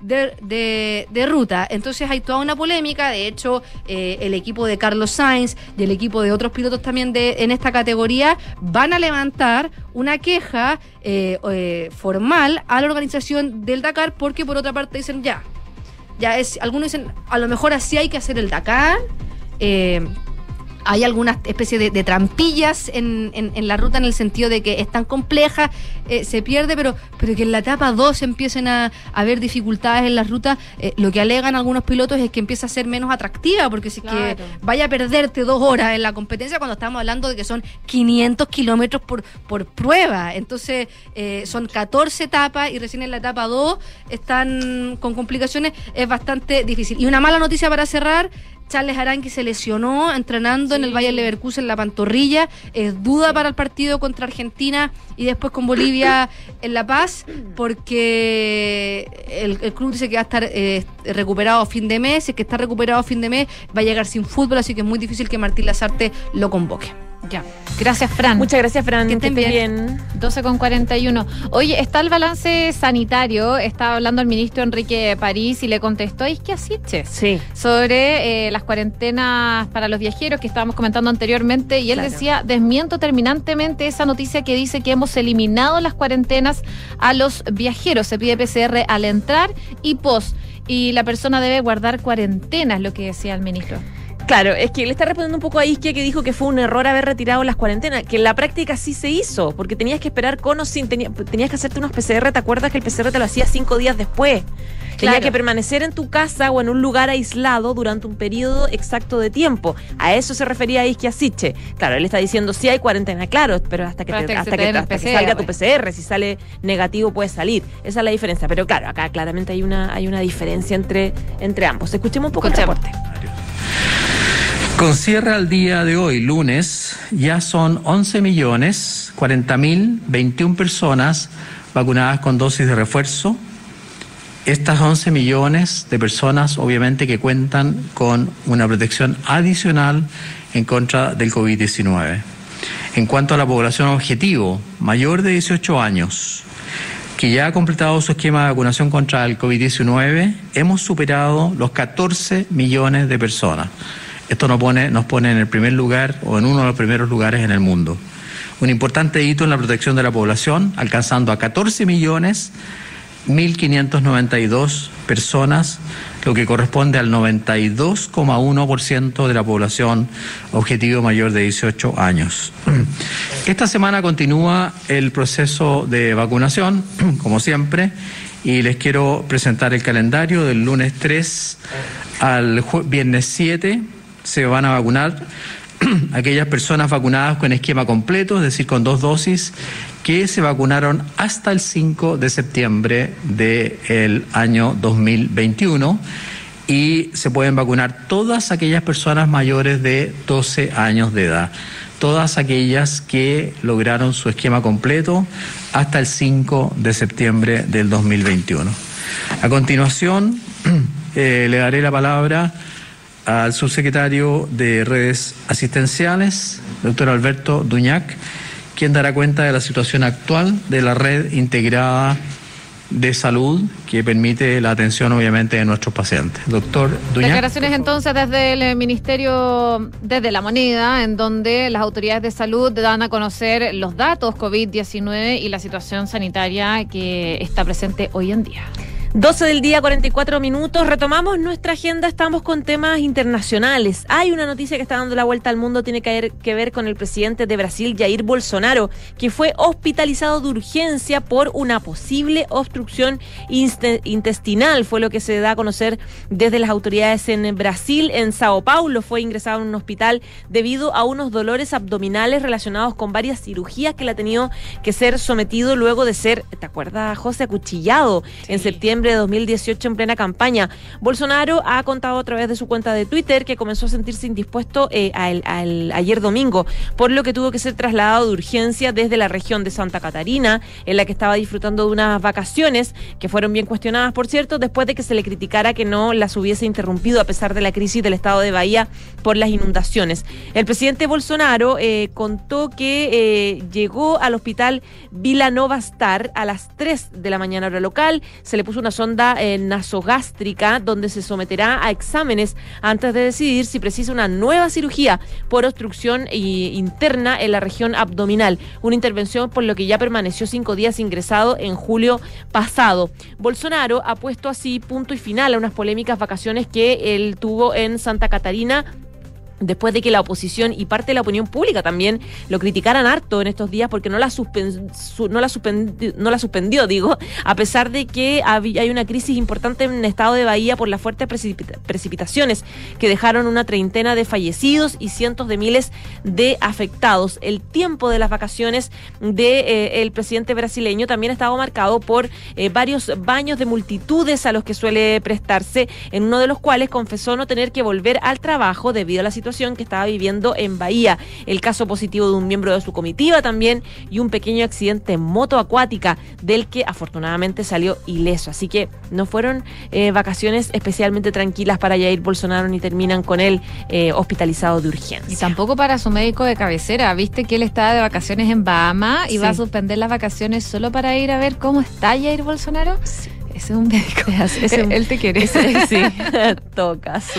de ruta. Entonces hay toda una polémica. De hecho, el equipo de Carlos Sainz y el equipo de otros pilotos también en esta categoría van a levantar una queja formal a la organización del Dakar, porque por otra parte dicen algunos dicen, a lo mejor así hay que hacer el Dakar. Hay alguna especie de trampillas en la ruta, en el sentido de que es tan compleja, se pierde, pero que en la etapa 2 empiecen a haber dificultades en la ruta. Lo que alegan algunos pilotos es que empieza a ser menos atractiva, porque si es que vaya a perderte 2 horas en la competencia, cuando estamos hablando de que son 500 kilómetros por prueba. Entonces son 14 etapas y recién en la etapa 2 están con complicaciones. Es bastante difícil. Y una mala noticia para cerrar: Charles Arangui se lesionó entrenando en el Bayer Leverkusen la pantorrilla. Es duda para el partido contra Argentina y después con Bolivia en La Paz, porque el club dice que va a estar recuperado a fin de mes. Si es que está recuperado a fin de mes, va a llegar sin fútbol, así que es muy difícil que Martín Lazarte lo convoque. Ya. Gracias, Fran. Muchas gracias, Fran. Que estén bien. 12:41. Oye, está el balance sanitario. Estaba hablando el ministro Enrique París y le contestó Isquia Siches sobre las cuarentenas para los viajeros que estábamos comentando anteriormente. Y él decía: desmiento terminantemente esa noticia que dice que hemos eliminado las cuarentenas a los viajeros. Se pide PCR al entrar y post. Y la persona debe guardar cuarentena, es lo que decía el ministro. Claro, es que le está respondiendo un poco a Isquia, que dijo que fue un error haber retirado las cuarentenas, que en la práctica sí se hizo, porque tenías que esperar con o sin, tenías que hacerte unos PCR. ¿Te acuerdas que el PCR te lo hacías 5 días después? Tenías que permanecer en tu casa o en un lugar aislado durante un periodo exacto de tiempo. A eso se refería Isquia Siche. Claro, él está diciendo sí hay cuarentena, claro, pero hasta que salga tu PCR. Si sale negativo puede salir. Esa es la diferencia. Pero claro, acá claramente hay una diferencia entre ambos. Escuchemos un poco el reporte. Con cierre al día de hoy, lunes, ya son 11.040.021 personas vacunadas con dosis de refuerzo. Estas 11 millones de personas, obviamente, que cuentan con una protección adicional en contra del COVID-19. En cuanto a la población objetivo, mayor de 18 años, que ya ha completado su esquema de vacunación contra el COVID-19, hemos superado los 14 millones de personas. Esto nos pone en el primer lugar o en uno de los primeros lugares en el mundo. Un importante hito en la protección de la población, alcanzando a 14.1.592 personas, lo que corresponde al 92,1% de la población objetivo mayor de 18 años. Esta semana continúa el proceso de vacunación, como siempre, y les quiero presentar el calendario del lunes 3 al viernes 7. Se van a vacunar aquellas personas vacunadas con esquema completo, es decir, con 2 dosis, que se vacunaron hasta el 5 de septiembre del año 2021, y se pueden vacunar todas aquellas personas mayores de 12 años de edad, todas aquellas que lograron su esquema completo hasta el 5 de septiembre del 2021. A continuación, le daré la palabra al subsecretario de Redes Asistenciales, doctor Alberto Duñac, quien dará cuenta de la situación actual de la red integrada de salud que permite la atención, obviamente, de nuestros pacientes. Doctor Duñac. Declaraciones entonces desde el Ministerio, desde La Moneda, en donde las autoridades de salud dan a conocer los datos COVID-19 y la situación sanitaria que está presente hoy en día. 12 del día, 44 minutos. Retomamos nuestra agenda, estamos con temas internacionales. Hay una noticia que está dando la vuelta al mundo, tiene que ver con el presidente de Brasil, Jair Bolsonaro, que fue hospitalizado de urgencia por una posible obstrucción intestinal. Fue lo que se da a conocer desde las autoridades en Brasil. En Sao Paulo fue ingresado en un hospital debido a unos dolores abdominales relacionados con varias cirugías que le ha tenido que ser sometido luego de ser, ¿te acuerdas, José? Acuchillado en septiembre de 2018 en plena campaña. Bolsonaro ha contado a través de su cuenta de Twitter que comenzó a sentirse indispuesto ayer domingo, por lo que tuvo que ser trasladado de urgencia desde la región de Santa Catarina, en la que estaba disfrutando de unas vacaciones que fueron bien cuestionadas, por cierto, después de que se le criticara que no las hubiese interrumpido a pesar de la crisis del estado de Bahía por las inundaciones. El presidente Bolsonaro contó que llegó al hospital Vila Nova Star a las 3 de la mañana hora local. Se le puso una sonda nasogástrica donde se someterá a exámenes antes de decidir si precisa una nueva cirugía por obstrucción interna en la región abdominal. Una intervención por lo que ya permaneció 5 días ingresado en julio pasado. Bolsonaro ha puesto así punto y final a unas polémicas vacaciones que él tuvo en Santa Catarina, después de que la oposición y parte de la opinión pública también lo criticaran harto en estos días porque no la suspendió, a pesar de que hay una crisis importante en el estado de Bahía por las fuertes precipitaciones que dejaron una treintena de fallecidos y cientos de miles de afectados. El tiempo de las vacaciones del presidente brasileño también ha estado marcado por varios baños de multitudes a los que suele prestarse, en uno de los cuales confesó no tener que volver al trabajo debido a la situación que estaba viviendo en Bahía. El caso positivo de un miembro de su comitiva también y un pequeño accidente en moto acuática del que afortunadamente salió ileso. Así que no fueron vacaciones especialmente tranquilas para Jair Bolsonaro ni terminan con él hospitalizado de urgencia. Y tampoco para su médico de cabecera. Viste que él estaba de vacaciones en Bahamas y va a suspender las vacaciones solo para ir a ver cómo está Jair Bolsonaro. Sí. Ese es un médico. Él te quiere. Sí, todo caso.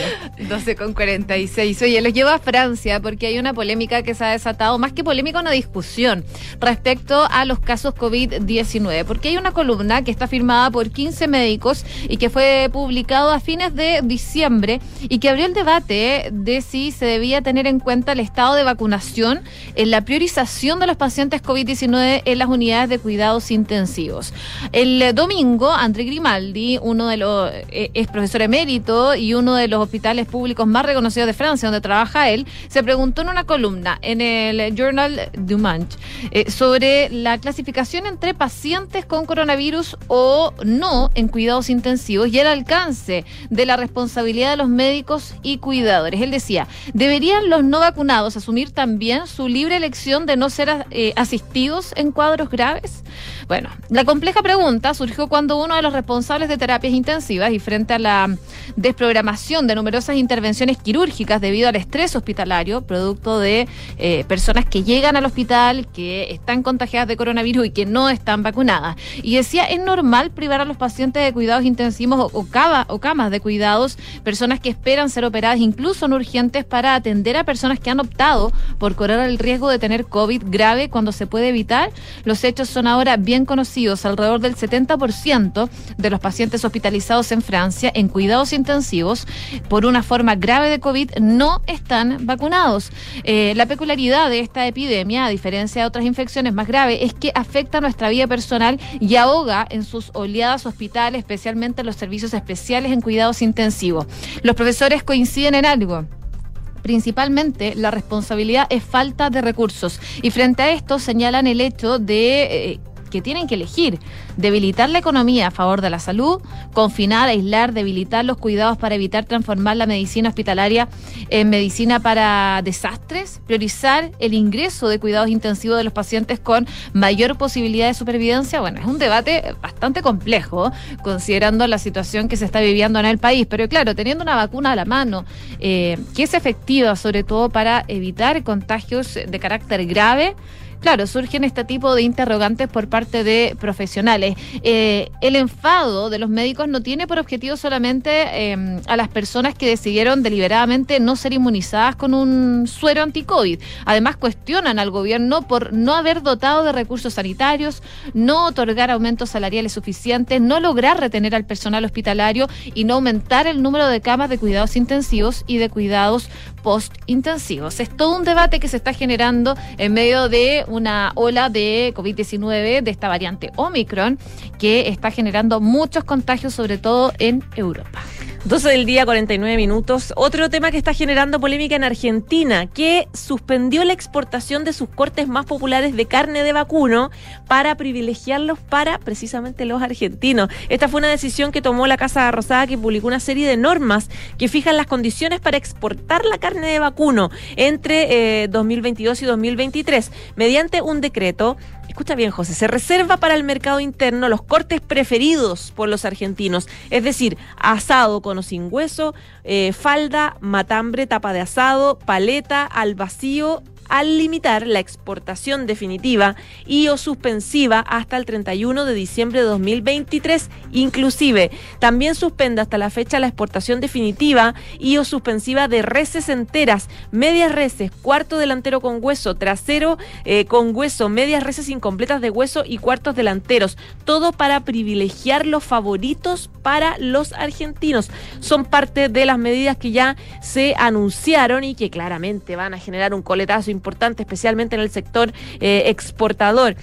12:46. Oye, los llevo a Francia porque hay una polémica que se ha desatado, más que polémica, una discusión respecto a los casos COVID-19. Porque hay una columna que está firmada por 15 médicos y que fue publicado a fines de diciembre y que abrió el debate de si se debía tener en cuenta el estado de vacunación en la priorización de los pacientes COVID-19 en las unidades de cuidados intensivos. El domingo, André Grimaldi, uno de los es profesor emérito y uno de los hospitales públicos más reconocidos de Francia, donde trabaja él, se preguntó en una columna en el Journal du Monde sobre la clasificación entre pacientes con coronavirus o no en cuidados intensivos y el alcance de la responsabilidad de los médicos y cuidadores. Él decía, ¿deberían los no vacunados asumir también su libre elección de no ser asistidos en cuadros graves? Bueno, la compleja pregunta surgió cuando uno de los responsables de terapias intensivas y frente a la desprogramación de numerosas intervenciones quirúrgicas debido al estrés hospitalario, producto de personas que llegan al hospital, que están contagiadas de coronavirus y que no están vacunadas. Y decía, es normal privar a los pacientes de cuidados intensivos o camas de cuidados, personas que esperan ser operadas incluso no urgentes para atender a personas que han optado por correr el riesgo de tener COVID grave cuando se puede evitar. Los hechos son ahora bien conocidos. Alrededor del 70% de los pacientes hospitalizados en Francia en cuidados intensivos por una forma grave de COVID no están vacunados. La peculiaridad de esta epidemia, a diferencia de otras infecciones más graves, es que afecta nuestra vida personal y ahoga en sus oleadas hospitales, especialmente los servicios especiales en cuidados intensivos. Los profesores coinciden en algo. Principalmente la responsabilidad es falta de recursos y frente a esto señalan el hecho de que tienen que elegir debilitar la economía a favor de la salud, confinar, aislar, debilitar los cuidados para evitar transformar la medicina hospitalaria en medicina para desastres, priorizar el ingreso de cuidados intensivos de los pacientes con mayor posibilidad de supervivencia. Bueno, es un debate bastante complejo considerando la situación que se está viviendo en el país, pero claro, teniendo una vacuna a la mano que es efectiva sobre todo para evitar contagios de carácter grave, claro, surgen este tipo de interrogantes por parte de profesionales. El enfado de los médicos no tiene por objetivo solamente a las personas que decidieron deliberadamente no ser inmunizadas con un suero anti-COVID. Además, cuestionan al gobierno por no haber dotado de recursos sanitarios, no otorgar aumentos salariales suficientes, no lograr retener al personal hospitalario y no aumentar el número de camas de cuidados intensivos y de cuidados post-intensivos. Es todo un debate que se está generando en medio de una ola de COVID-19 de esta variante Omicron que está generando muchos contagios, sobre todo en Europa. 12 del día, 49 minutos. Otro tema que está generando polémica en Argentina, que suspendió la exportación de sus cortes más populares de carne de vacuno para privilegiarlos para precisamente los argentinos. Esta fue una decisión que tomó la Casa Rosada, que publicó una serie de normas que fijan las condiciones para exportar la carne de vacuno entre 2022 y 2023. Mediante un decreto, escucha bien, José, se reserva para el mercado interno los cortes preferidos por los argentinos, es decir, asado con o sin hueso, falda, matambre, tapa de asado, paleta, al vacío, al limitar la exportación definitiva y o suspensiva hasta el 31 de diciembre de 2023, inclusive. También suspende hasta la fecha la exportación definitiva y o suspensiva de reses enteras, medias reses, cuarto delantero con hueso, trasero con hueso, medias reses incompletas de hueso y cuartos delanteros. Todo para privilegiar los favoritos para los argentinos. Son parte de las medidas que ya se anunciaron y que claramente van a generar un coletazo importante, especialmente en el sector exportador.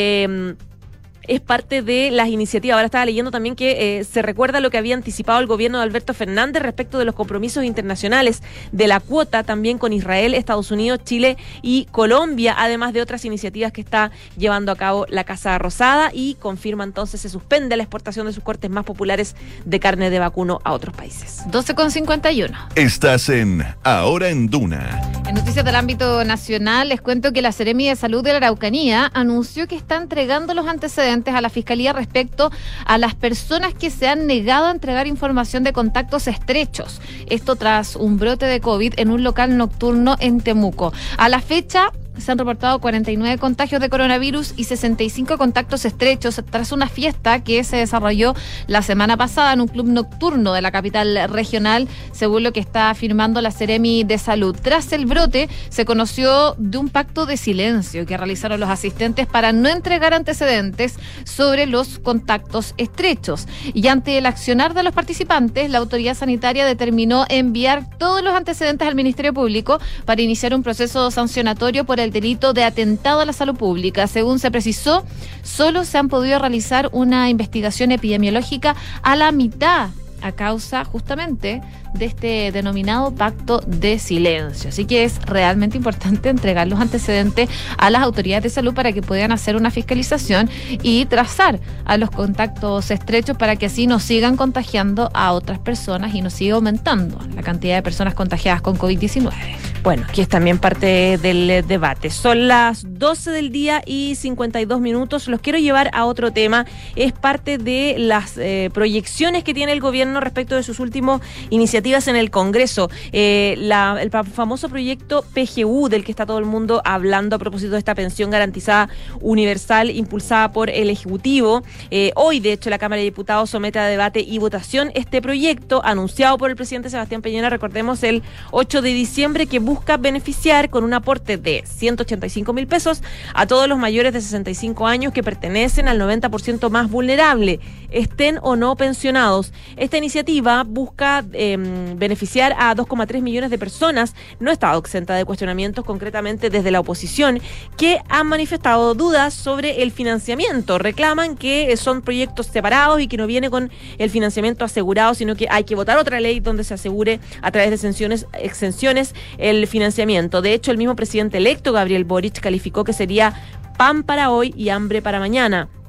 Es parte de las iniciativas. Ahora estaba leyendo también que se recuerda lo que había anticipado el gobierno de Alberto Fernández respecto de los compromisos internacionales de la cuota también con Israel, Estados Unidos, Chile y Colombia, además de otras iniciativas que está llevando a cabo la Casa Rosada, y confirma entonces se suspende la exportación de sus cortes más populares de carne de vacuno a otros países. 12:51. Estás en Ahora en Duna. En noticias del ámbito nacional, les cuento que la Seremi de Salud de la Araucanía anunció que está entregando los antecedentes a la Fiscalía respecto a las personas que se han negado a entregar información de contactos estrechos. Esto tras un brote de COVID en un local nocturno en Temuco. A la fecha se han reportado 49 contagios de coronavirus y 65 contactos estrechos tras una fiesta que se desarrolló la semana pasada en un club nocturno de la capital regional, según lo que está afirmando la Seremi de Salud. Tras el brote, se conoció de un pacto de silencio que realizaron los asistentes para no entregar antecedentes sobre los contactos estrechos. Y ante el accionar de los participantes, la autoridad sanitaria determinó enviar todos los antecedentes al Ministerio Público para iniciar un proceso sancionatorio por el delito de atentado a la salud pública. Según se precisó, solo se han podido realizar una investigación epidemiológica a la mitad a causa justamente de este denominado pacto de silencio. Así que es realmente importante entregar los antecedentes a las autoridades de salud para que puedan hacer una fiscalización y trazar a los contactos estrechos para que así no sigan contagiando a otras personas y no siga aumentando la cantidad de personas contagiadas con COVID-19. Bueno, aquí es también parte del debate. Son las 12 del día y 52 minutos. Los quiero llevar a otro tema. Es parte de las proyecciones que tiene el gobierno respecto de sus últimas iniciativas en el Congreso. El famoso proyecto PGU, del que está todo el mundo hablando a propósito de esta pensión garantizada universal impulsada por el Ejecutivo. Hoy, de hecho, la Cámara de Diputados somete a debate y votación este proyecto anunciado por el presidente Sebastián Piñera, recordemos, el 8 de diciembre, que busca beneficiar con un aporte de 185,000 pesos a todos los mayores de 65 años que pertenecen al 90% más vulnerable, estén o no pensionados. Esta iniciativa busca beneficiar a 2,3 millones de personas. No ha estado exenta de cuestionamientos, concretamente desde la oposición, que han manifestado dudas sobre el financiamiento. Reclaman que son proyectos separados y que no viene con el financiamiento asegurado, sino que hay que votar otra ley donde se asegure a través de exenciones el financiamiento. De hecho, el mismo presidente electo, Gabriel Boric, calificó que sería pan para hoy y hambre para mañana.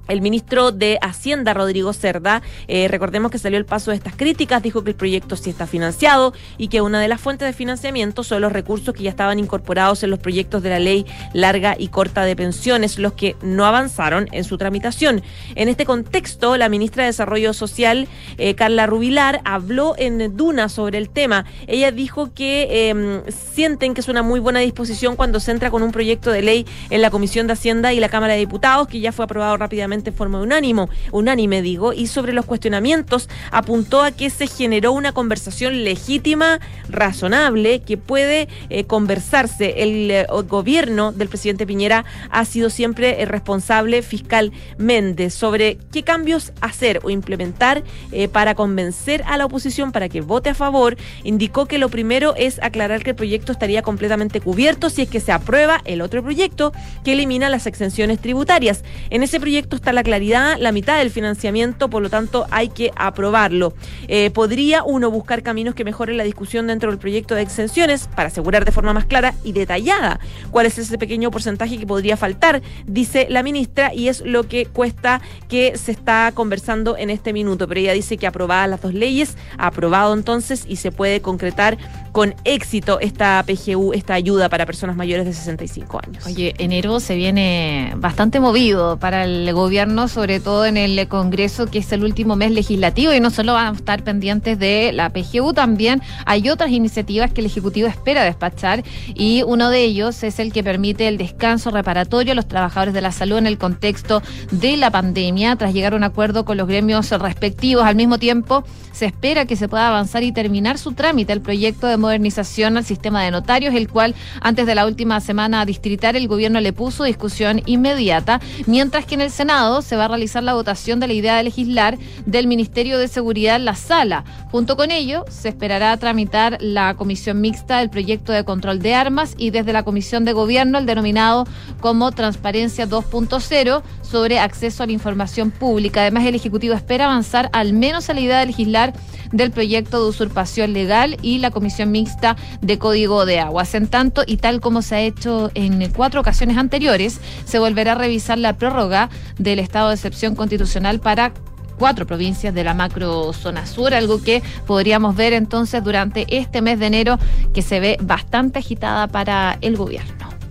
El ministro de Hacienda, Rodrigo Cerda, recordemos que salió el paso de estas críticas, dijo que el proyecto sí está financiado y que una de las fuentes de financiamiento son los recursos que ya estaban incorporados en los proyectos de la ley larga y corta de pensiones, los que no avanzaron en su tramitación. En este contexto, la ministra de Desarrollo Social, Carla Rubilar, habló en Duna sobre el tema. Ella dijo que sienten que es una muy buena disposición cuando se entra con un proyecto de ley en la Comisión de Hacienda y la Cámara de Diputados, que ya fue aprobado rápidamente en forma unánime, y sobre los cuestionamientos apuntó a que se generó una conversación legítima, razonable, que puede conversarse. El gobierno del presidente Piñera ha sido siempre responsable fiscalmente sobre qué cambios hacer o implementar para convencer a la oposición para que vote a favor. Indicó que lo primero es aclarar que el proyecto estaría completamente cubierto si es que se aprueba el otro proyecto que elimina las exenciones tributarias. En ese proyecto está la claridad, la mitad del financiamiento, por lo tanto hay que aprobarlo. Podría uno buscar caminos que mejoren la discusión dentro del proyecto de exenciones para asegurar de forma más clara y detallada cuál es ese pequeño porcentaje que podría faltar, dice la ministra, y es lo que cuesta que se está conversando en este minuto. Pero ella dice que aprobadas las dos leyes, aprobado entonces, y se puede concretar con éxito esta PGU, esta ayuda para personas mayores de 65 años. Oye, enero se viene bastante movido para el gobierno, sobre todo en el Congreso, que es el último mes legislativo, y no solo van a estar pendientes de la PGU, también hay otras iniciativas que el Ejecutivo espera despachar, y uno de ellos es el que permite el descanso reparatorio a los trabajadores de la salud en el contexto de la pandemia, tras llegar a un acuerdo con los gremios respectivos. Al mismo tiempo, se espera que se pueda avanzar y terminar su trámite el proyecto de modernización al sistema de notarios, el cual antes de la última semana distrital el gobierno le puso discusión inmediata, mientras que en el Senado se va a realizar la votación de la idea de legislar del Ministerio de Seguridad en la sala. Junto con ello, se esperará tramitar la comisión mixta del proyecto de control de armas y desde la Comisión de Gobierno el denominado como Transparencia 2.0 sobre acceso a la información pública. Además, el Ejecutivo espera avanzar al menos a la idea de legislar del proyecto de usurpación legal y la comisión mixta de Código de Aguas. En tanto, y tal como se ha hecho en 4 ocasiones anteriores, se volverá a revisar la prórroga del estado de excepción constitucional para 4 provincias de la macrozona sur, algo que podríamos ver entonces durante este mes de enero, que se ve bastante agitada para el gobierno.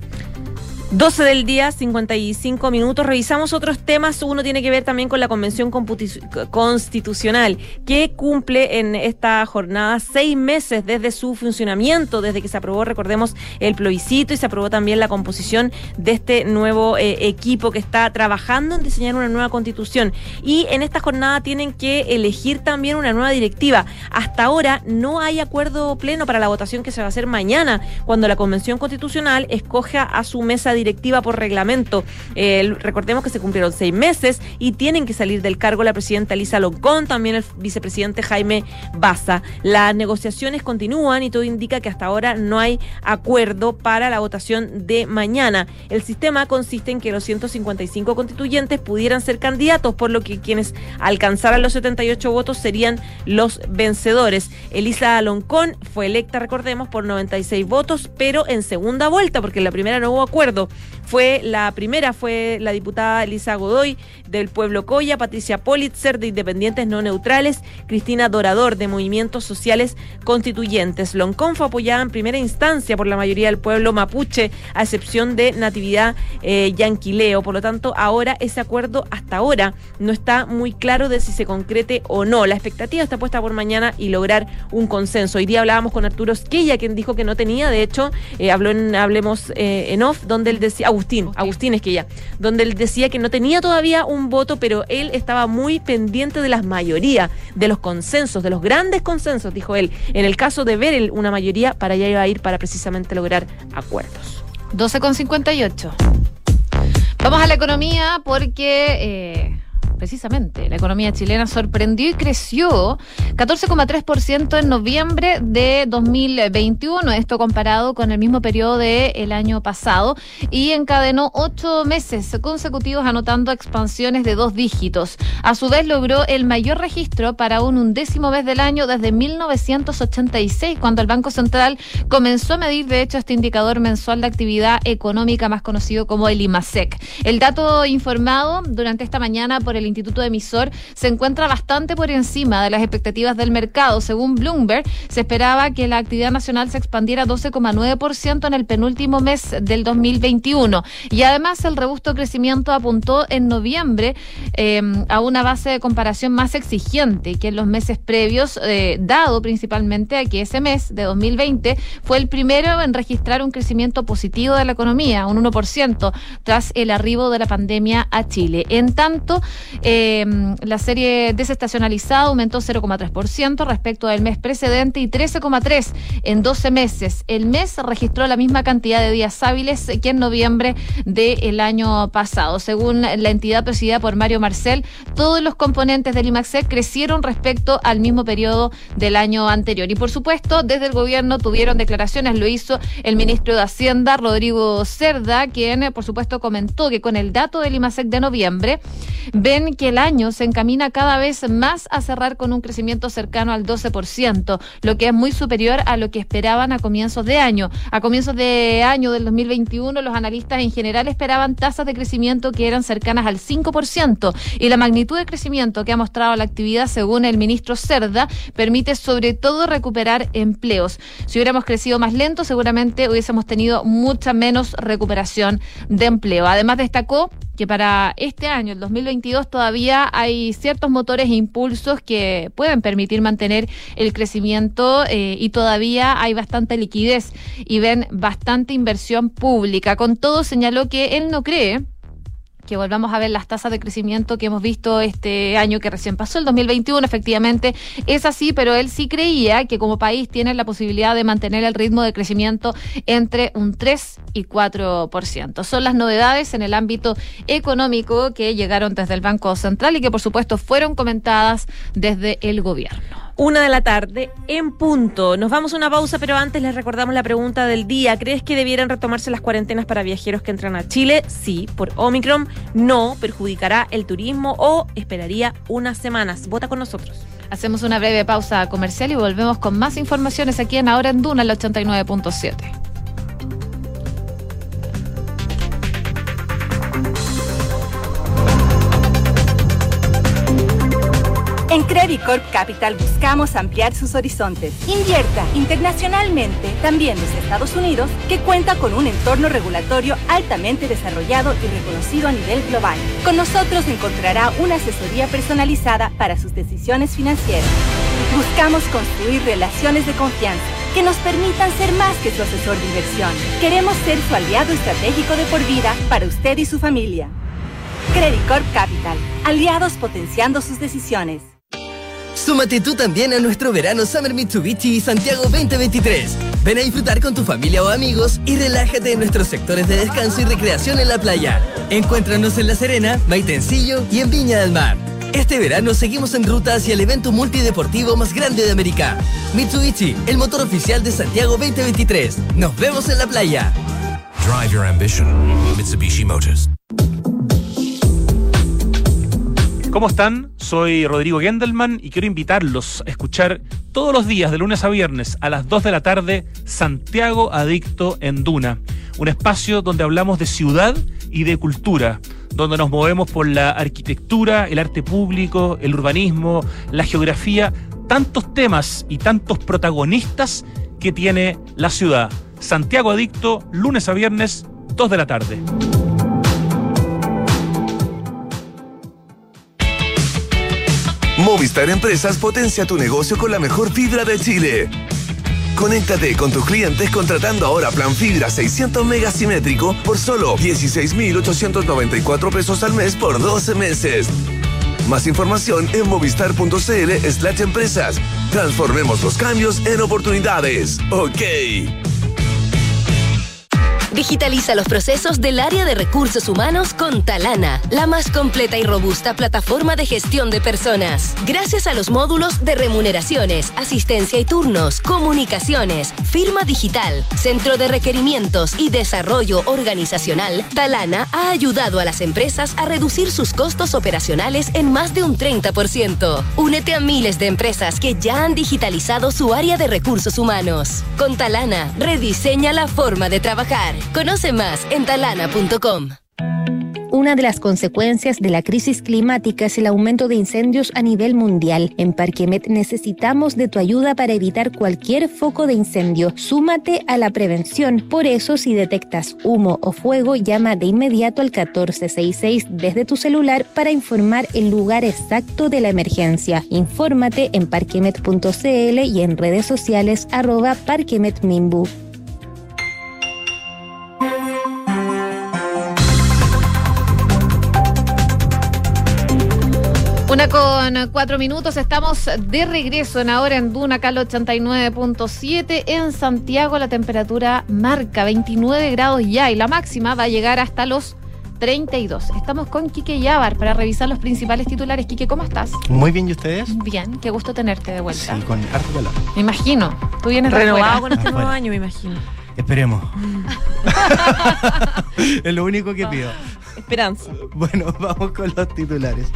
12 del día, 55 minutos. Revisamos otros temas. Uno tiene que ver también con la Convención Constitucional, que cumple en esta jornada 6 meses desde su funcionamiento, desde que se aprobó, recordemos, el plebiscito, y se aprobó también la composición de este nuevo equipo que está trabajando en diseñar una nueva constitución. Y en esta jornada tienen que elegir también una nueva directiva. Hasta ahora no hay acuerdo pleno para la votación que se va a hacer mañana, cuando la Convención Constitucional escoja a su mesa directiva por reglamento. Recordemos que se cumplieron 6 meses y tienen que salir del cargo la presidenta Elisa Loncón, también el vicepresidente Jaime Baza. Las negociaciones continúan y todo indica que hasta ahora no hay acuerdo para la votación de mañana. El sistema consiste en que los 155 constituyentes pudieran ser candidatos, por lo que quienes alcanzaran los 78 votos serían los vencedores. Elisa Loncón fue electa, recordemos, por 96 votos, pero en segunda vuelta, porque en la primera no hubo acuerdo. La primera fue la diputada Elisa Godoy del Pueblo Coya, Patricia Politzer de Independientes No Neutrales, Cristina Dorador de Movimientos Sociales Constituyentes. Loncón fue apoyada en primera instancia por la mayoría del pueblo mapuche, a excepción de Natividad Yanquileo. Por lo tanto, ahora ese acuerdo hasta ahora no está muy claro de si se concrete o no. La expectativa está puesta por mañana y lograr un consenso. Hoy día hablábamos con Arturo Esquella, quien dijo que no tenía, de hecho, habló en Hablemos en Off, donde él decía, Agustín Esquella, donde él decía que no tenía todavía un voto, pero él estaba muy pendiente de las mayorías, de los consensos, de los grandes consensos, dijo él. En el caso de ver una mayoría, para allá iba a ir para precisamente lograr acuerdos. 12:58. Vamos a la economía porque precisamente, la economía chilena sorprendió y creció 14,3% en noviembre de 2021, esto comparado con el mismo periodo del año pasado, y encadenó 8 meses consecutivos anotando expansiones de 2 dígitos. A su vez logró el mayor registro para un 11º mes del año desde 1986, cuando el Banco Central comenzó a medir, de hecho, este indicador mensual de actividad económica más conocido como el IMASEC. El dato informado durante esta mañana por el Instituto Emisor se encuentra bastante por encima de las expectativas del mercado. Según Bloomberg, se esperaba que la actividad nacional se expandiera 12,9% en el penúltimo mes del 2021. Y además el robusto crecimiento apuntó en noviembre a una base de comparación más exigente que en los meses previos, dado principalmente a que ese mes de 2020 fue el primero en registrar un crecimiento positivo de la economía, un 1%, tras el arribo de la pandemia a Chile. En tanto, la serie desestacionalizada aumentó 0,3% respecto del mes precedente y 13,3% en 12 meses. El mes registró la misma cantidad de días hábiles que en noviembre del año pasado. Según la entidad presidida por Mario Marcel, todos los componentes del IMASEC crecieron respecto al mismo periodo del año anterior. Y por supuesto, desde el gobierno tuvieron declaraciones. Lo hizo el ministro de Hacienda, Rodrigo Cerda, quien por supuesto comentó que con el dato del IMASEC de noviembre ven que el año se encamina cada vez más a cerrar con un crecimiento cercano al 12%, lo que es muy superior a lo que esperaban a comienzos de año. A comienzos de año del 2021, los analistas en general esperaban tasas de crecimiento que eran cercanas al 5%, y la magnitud de crecimiento que ha mostrado la actividad, según el ministro Cerda, permite sobre todo recuperar empleos. Si hubiéramos crecido más lento, seguramente hubiésemos tenido mucha menos recuperación de empleo. Además, destacó que para este año, el 2022, todavía hay ciertos motores e impulsos que pueden permitir mantener el crecimiento y todavía hay bastante liquidez y ven bastante inversión pública. Con todo, señaló que él no cree que volvamos a ver las tasas de crecimiento que hemos visto este año que recién pasó, el 2021, efectivamente es así, pero él sí creía que como país tiene la posibilidad de mantener el ritmo de crecimiento entre un 3 y 4%. Son las novedades en el ámbito económico que llegaron desde el Banco Central y que por supuesto fueron comentadas desde el gobierno. 1:00 p.m. en punto. Nos vamos a una pausa, pero antes les recordamos la pregunta del día. ¿Crees que debieran retomarse las cuarentenas para viajeros que entran a Chile? Sí, por Omicron. No, perjudicará el turismo o esperaría unas semanas. Vota con nosotros. Hacemos una breve pausa comercial y volvemos con más informaciones aquí en Ahora en Duna, el 89.7. En Credit Corp Capital buscamos ampliar sus horizontes. Invierta internacionalmente, también desde Estados Unidos, que cuenta con un entorno regulatorio altamente desarrollado y reconocido a nivel global. Con nosotros encontrará una asesoría personalizada para sus decisiones financieras. Buscamos construir relaciones de confianza que nos permitan ser más que su asesor de inversión. Queremos ser su aliado estratégico de por vida para usted y su familia. Credit Corp Capital, aliados potenciando sus decisiones. Súmate tú también a nuestro verano Summer Mitsubishi Santiago 2023. Ven a disfrutar con tu familia o amigos y relájate en nuestros sectores de descanso y recreación en la playa. Encuéntranos en La Serena, Maitencillo y en Viña del Mar. Este verano seguimos en ruta hacia el evento multideportivo más grande de América. Mitsubishi, el motor oficial de Santiago 2023. Nos vemos en la playa. Drive your ambition. Mitsubishi Motors. ¿Cómo están? Soy Rodrigo Gendelman y quiero invitarlos a escuchar todos los días, de lunes a viernes, a las 2 de la tarde, Santiago Adicto en Duna. Un espacio donde hablamos de ciudad y de cultura, donde nos movemos por la arquitectura, el arte público, el urbanismo, la geografía, tantos temas y tantos protagonistas que tiene la ciudad. Santiago Adicto, lunes a viernes, 2 de la tarde. Movistar Empresas potencia tu negocio con la mejor fibra de Chile. Conéctate con tus clientes contratando ahora plan fibra 600 megas simétrico por solo 16.894 pesos al mes por 12 meses. Más información en movistar.cl/empresas. Transformemos los cambios en oportunidades. ¡Ok! Digitaliza los procesos del área de recursos humanos con Talana, la más completa y robusta plataforma de gestión de personas. Gracias a los módulos de remuneraciones, asistencia y turnos, comunicaciones, firma digital, centro de requerimientos y desarrollo organizacional, Talana ha ayudado a las empresas a reducir sus costos operacionales en más de un 30%. Únete a miles de empresas que ya han digitalizado su área de recursos humanos. Con Talana, rediseña la forma de trabajar. Conoce más en talana.com. Una de las consecuencias de la crisis climática es el aumento de incendios a nivel mundial. En Parquemet necesitamos de tu ayuda para evitar cualquier foco de incendio. Súmate a la prevención. Por eso, si detectas humo o fuego, llama de inmediato al 1466 desde tu celular para informar el lugar exacto de la emergencia. Infórmate en parquemet.cl y en redes sociales @parquemetmimbu. 1:04, estamos de regreso en Ahora en Duna, Cal 89.7. En Santiago la temperatura marca 29 grados ya y la máxima va a llegar hasta los 32. Estamos con Quique Yávar para revisar los principales titulares. Quique, ¿cómo estás? Muy bien, ¿y ustedes? Bien, qué gusto tenerte de vuelta. Sí, con harto calor. Me imagino, tú vienes renovado con este nuevo año, me imagino. Esperemos. Es lo único que pido. Esperanza. Bueno, vamos con los titulares.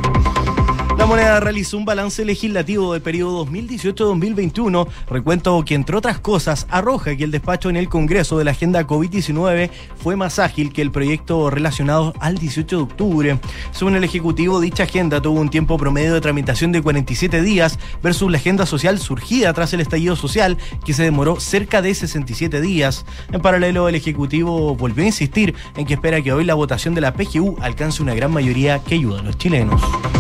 La Moneda realizó un balance legislativo del periodo 2018-2021, recuento que, entre otras cosas, arroja que el despacho en el Congreso de la agenda COVID-19 fue más ágil que el proyecto relacionado al 18 de octubre. Según el Ejecutivo, dicha agenda tuvo un tiempo promedio de tramitación de 47 días versus la agenda social surgida tras el estallido social, que se demoró cerca de 67 días. En paralelo, el Ejecutivo volvió a insistir en que espera que hoy la votación de la PGU alcance una gran mayoría que ayude a los chilenos.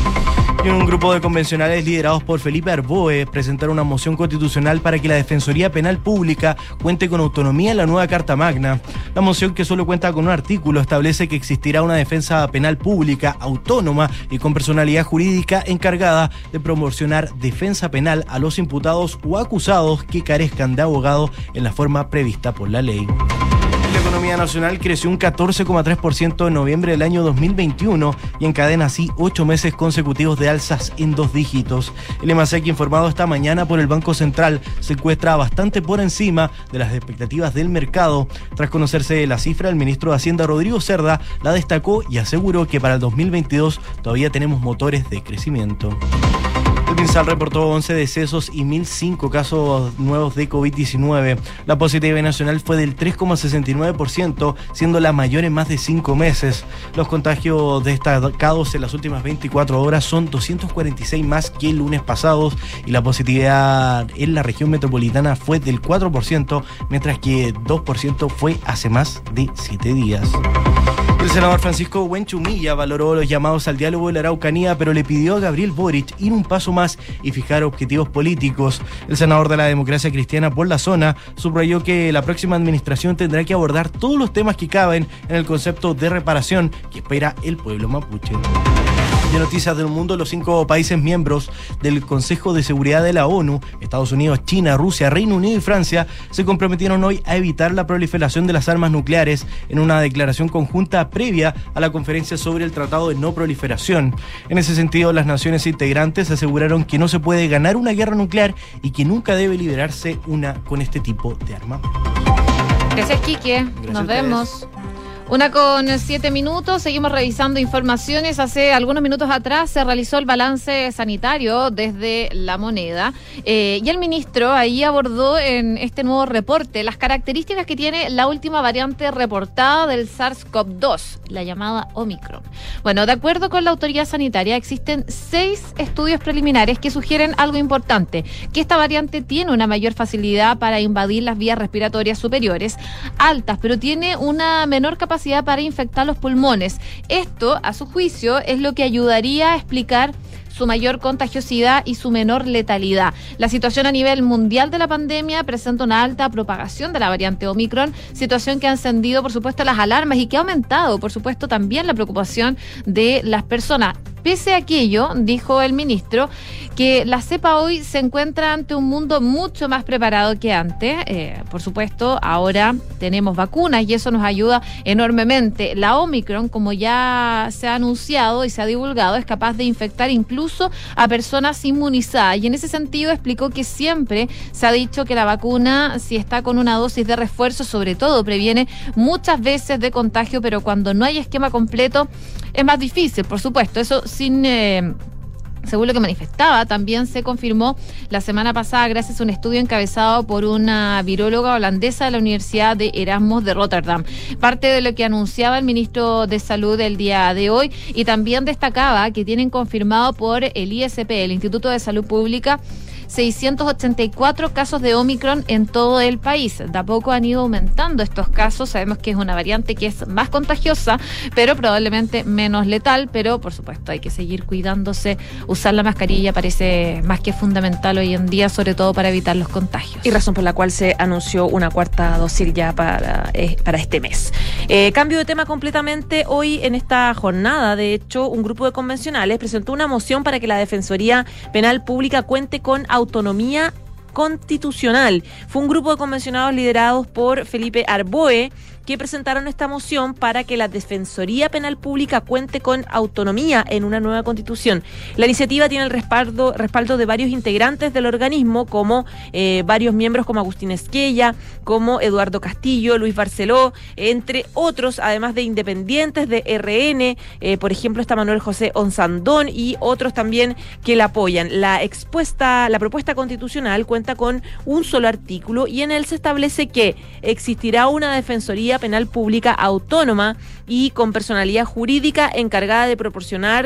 Y un grupo de convencionales liderados por Felipe Arboe presentaron una moción constitucional para que la Defensoría Penal Pública cuente con autonomía en la nueva Carta Magna. La moción, que solo cuenta con un artículo, establece que existirá una defensa penal pública autónoma y con personalidad jurídica encargada de promocionar defensa penal a los imputados o acusados que carezcan de abogado en la forma prevista por la ley. La economía nacional creció un 14,3% en noviembre del año 2021 y encadena así 8 meses consecutivos de alzas en 2 dígitos. El EMASEC, informado esta mañana por el Banco Central, se encuentra bastante por encima de las expectativas del mercado. Tras conocerse la cifra, el ministro de Hacienda, Rodrigo Cerda, la destacó y aseguró que para el 2022 todavía tenemos motores de crecimiento. El MinSal reportó 11 decesos y 1.005 casos nuevos de COVID-19. La positividad nacional fue del 3,69%, siendo la mayor en más de 5 meses. Los contagios destacados en las últimas 24 horas son 246 más que el lunes pasado, y la positividad en la región metropolitana fue del 4%, mientras que 2% fue hace más de 7 días. El senador Francisco Buenchumilla valoró los llamados al diálogo de la Araucanía, pero le pidió a Gabriel Boric ir un paso más y fijar objetivos políticos. El senador de la Democracia Cristiana por la zona subrayó que la próxima administración tendrá que abordar todos los temas que caben en el concepto de reparación que espera el pueblo mapuche. De noticias del mundo, los 5 países miembros del Consejo de Seguridad de la ONU, Estados Unidos, China, Rusia, Reino Unido y Francia, se comprometieron hoy a evitar la proliferación de las armas nucleares en una declaración conjunta previa a la conferencia sobre el Tratado de No Proliferación. En ese sentido, las naciones integrantes aseguraron que no se puede ganar una guerra nuclear y que nunca debe liberarse una con este tipo de arma. Gracias, Quique. Nos vemos. 1:07, seguimos revisando informaciones. Hace algunos minutos atrás se realizó el balance sanitario desde La Moneda y el ministro ahí abordó en este nuevo reporte las características que tiene la última variante reportada del SARS-CoV-2, la llamada Omicron. Bueno, de acuerdo con la autoridad sanitaria, existen 6 estudios preliminares que sugieren algo importante, que esta variante tiene una mayor facilidad para invadir las vías respiratorias superiores, altas, pero tiene una menor capacidad para infectar los pulmones. Esto, a su juicio, es lo que ayudaría a explicar su mayor contagiosidad y su menor letalidad. La situación a nivel mundial de la pandemia presenta una alta propagación de la variante Omicron, situación que ha encendido, por supuesto, las alarmas y que ha aumentado, por supuesto, también la preocupación de las personas. Pese a aquello, dijo el ministro, que la cepa hoy se encuentra ante un mundo mucho más preparado que antes. Por supuesto, ahora tenemos vacunas y eso nos ayuda enormemente. La Omicron, como ya se ha anunciado y se ha divulgado, es capaz de infectar incluso a personas inmunizadas. Y en ese sentido explicó que siempre se ha dicho que la vacuna, si está con una dosis de refuerzo, sobre todo previene muchas veces de contagio, pero cuando no hay esquema completo es más difícil, por supuesto. Eso sin... según lo que manifestaba, también se confirmó la semana pasada gracias a un estudio encabezado por una viróloga holandesa de la Universidad de Erasmus de Rotterdam. Parte de lo que anunciaba el ministro de Salud el día de hoy, y también destacaba que tienen confirmado por el ISP, el Instituto de Salud Pública, 684 casos de Omicron en todo el país. De a poco han ido aumentando estos casos. Sabemos que es una variante que es más contagiosa, pero probablemente menos letal. Pero, por supuesto, hay que seguir cuidándose. Usar la mascarilla parece más que fundamental hoy en día, sobre todo para evitar los contagios. Y razón por la cual se anunció una cuarta dosis ya para este mes. Cambio de tema completamente. Hoy, en esta jornada, de hecho, un grupo de convencionales presentó una moción para que la Defensoría Penal Pública cuente con autonomía constitucional. Fue un grupo de convencionados liderados por Felipe Arboe que presentaron esta moción para que la Defensoría Penal Pública cuente con autonomía en una nueva constitución. La iniciativa tiene el respaldo de varios integrantes del organismo, como varios miembros como Agustín Esquella, como Eduardo Castillo, Luis Barceló, entre otros, además de independientes de RN, por ejemplo está Manuel José Onsandón y otros también que la apoyan. La propuesta constitucional cuenta con un solo artículo y en él se establece que existirá una Defensoría Penal Pública autónoma y con personalidad jurídica encargada de proporcionar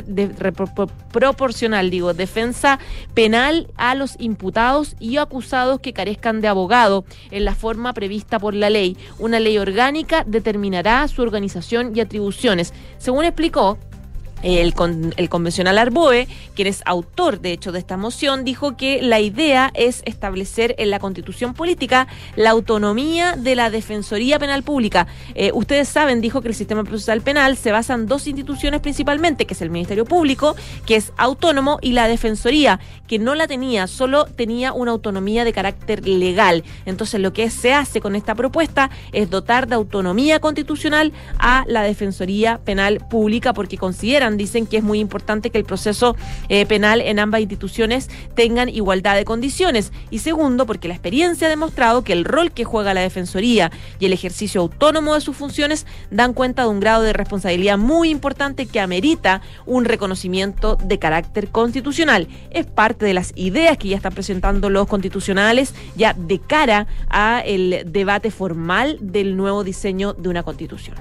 defensa penal a los imputados y acusados que carezcan de abogado en la forma prevista por la ley. Una ley orgánica determinará su organización y atribuciones. Según explicó el convencional Arboe, quien es autor de hecho de esta moción, dijo que la idea es establecer en la Constitución política la autonomía de la Defensoría Penal Pública. Ustedes saben, dijo, que el sistema procesal penal se basa en dos instituciones principalmente, que es el Ministerio Público, que es autónomo, y la Defensoría, que no la tenía, solo tenía una autonomía de carácter legal. Entonces lo que se hace con esta propuesta es dotar de autonomía constitucional a la Defensoría Penal Pública, porque dicen que es muy importante que el proceso penal en ambas instituciones tengan igualdad de condiciones. Y segundo, porque la experiencia ha demostrado que el rol que juega la Defensoría y el ejercicio autónomo de sus funciones dan cuenta de un grado de responsabilidad muy importante que amerita un reconocimiento de carácter constitucional. Es parte de las ideas que ya están presentando los constitucionales ya de cara a el debate formal del nuevo diseño de una constitución.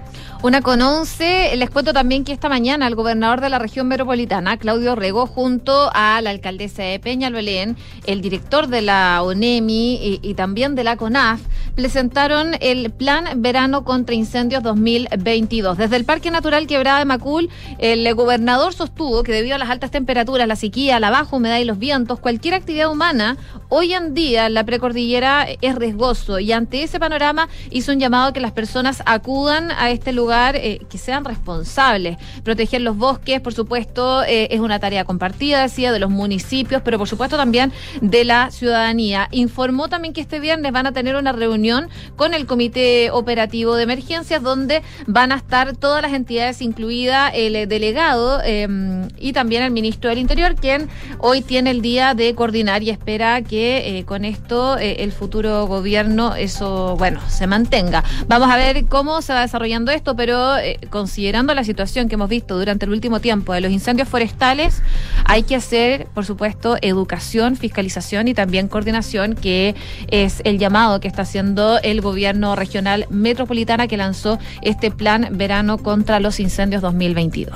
1:11, les cuento también que esta mañana el gobernador de la región metropolitana, Claudio Rego, junto a la alcaldesa de Peñalolén, el director de la ONEMI y también de la CONAF, presentaron el Plan Verano contra Incendios 2022. Desde el Parque Natural Quebrada de Macul, el gobernador sostuvo que debido a las altas temperaturas, la sequía, la baja humedad y los vientos, cualquier actividad humana hoy en día en la precordillera es riesgoso, y ante ese panorama hizo un llamado a que las personas acudan a este lugar, que sean responsables. Proteger los bosques, por supuesto, es una tarea compartida, decía, de los municipios, pero por supuesto también de la ciudadanía. Informó también que este viernes van a tener una reunión con el Comité Operativo de Emergencias, donde van a estar todas las entidades, incluida el delegado y también el ministro del Interior, quien hoy tiene el día de coordinar y espera que con esto el futuro gobierno se mantenga. Vamos a ver cómo se va desarrollando esto, pero considerando la situación que hemos visto durante el último tiempo de los incendios forestales, hay que hacer, por supuesto, educación, fiscalización y también coordinación, que es el llamado que está haciendo el gobierno regional metropolitana, que lanzó este Plan Verano contra los Incendios 2022.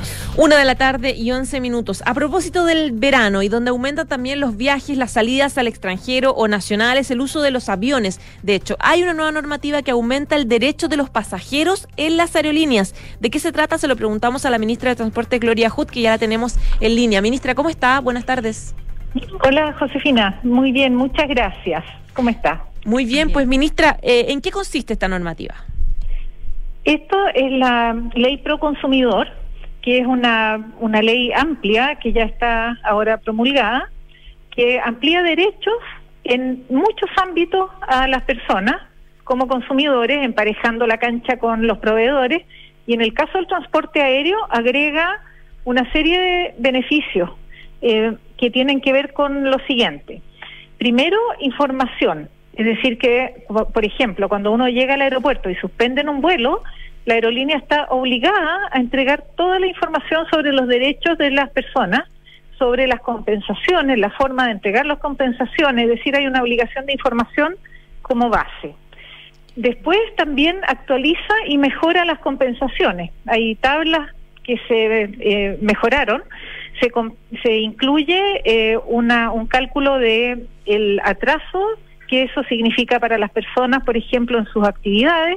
1:11 A propósito del verano, y donde aumentan también los viajes, las salidas al extranjero o nacionales, el uso de los aviones. De hecho, hay una nueva normativa que aumenta el derecho de los pasajeros en las aerolíneas. ¿De qué se trata? Se lo preguntamos a la ministra de Transporte Transportes, Gloria Hood, que ya la tenemos en línea. Ministra, ¿cómo está? Buenas tardes. Hola, Josefina. Muy bien, muchas gracias. ¿Cómo está? Muy bien, pues ministra, ¿en qué consiste esta normativa? Esto es la ley pro consumidor, que es una ley amplia que ya está ahora promulgada, que amplía derechos en muchos ámbitos a las personas como consumidores, emparejando la cancha con los proveedores, y en el caso del transporte aéreo agrega una serie de beneficios que tienen que ver con lo siguiente. Primero, información. Es decir que, por ejemplo, cuando uno llega al aeropuerto y suspenden un vuelo, la aerolínea está obligada a entregar toda la información sobre los derechos de las personas, sobre las compensaciones, la forma de entregar las compensaciones, es decir, hay una obligación de información como base. Después también actualiza y mejora las compensaciones. Hay tablas que se mejoraron, se incluye un cálculo de el atraso que eso significa para las personas, por ejemplo, en sus actividades,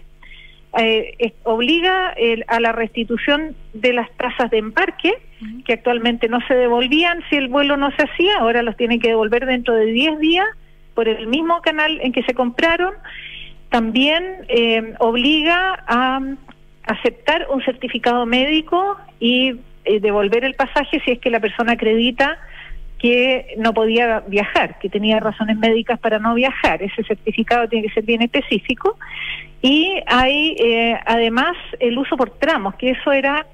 obliga a la restitución de las tasas de embarque, que actualmente no se devolvían si el vuelo no se hacía, ahora los tienen que devolver dentro de 10 días por el mismo canal en que se compraron. También obliga a aceptar un certificado médico y devolver el pasaje si es que la persona acredita que no podía viajar, que tenía razones médicas para no viajar. Ese certificado tiene que ser bien específico. Y hay además el uso por tramos, que eso era,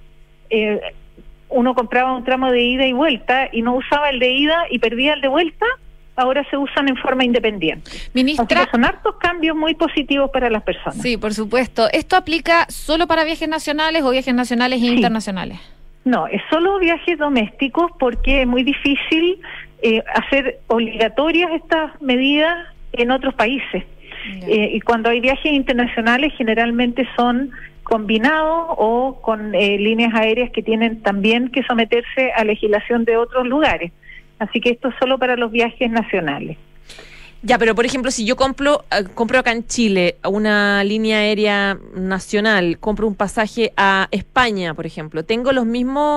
uno compraba un tramo de ida y vuelta y no usaba el de ida y perdía el de vuelta, ahora se usan en forma independiente. Ministra, son hartos cambios muy positivos para las personas. Sí, por supuesto. ¿Esto aplica solo para viajes nacionales o viajes nacionales e internacionales? No, es solo viajes domésticos porque es muy difícil hacer obligatorias estas medidas en otros países. Y cuando hay viajes internacionales generalmente son combinados o con líneas aéreas que tienen también que someterse a legislación de otros lugares. Así que esto es solo para los viajes nacionales. Ya, pero por ejemplo, si yo compro acá en Chile una línea aérea nacional, compro un pasaje a España, por ejemplo, ¿tengo la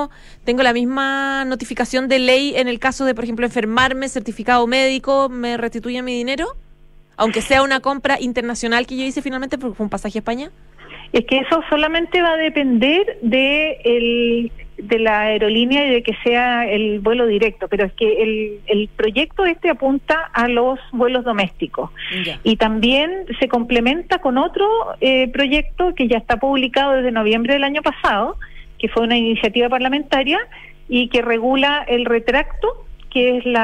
misma notificación de ley en el caso de, por ejemplo, enfermarme, certificado médico, me restituyen mi dinero? Aunque sea una compra internacional que yo hice finalmente porque fue un pasaje a España. Es que eso solamente va a depender de la aerolínea y de que sea el vuelo directo, pero es que el proyecto apunta a los vuelos domésticos. Ya. Y también se complementa con otro proyecto que ya está publicado desde noviembre del año pasado, que fue una iniciativa parlamentaria y que regula el retracto, que es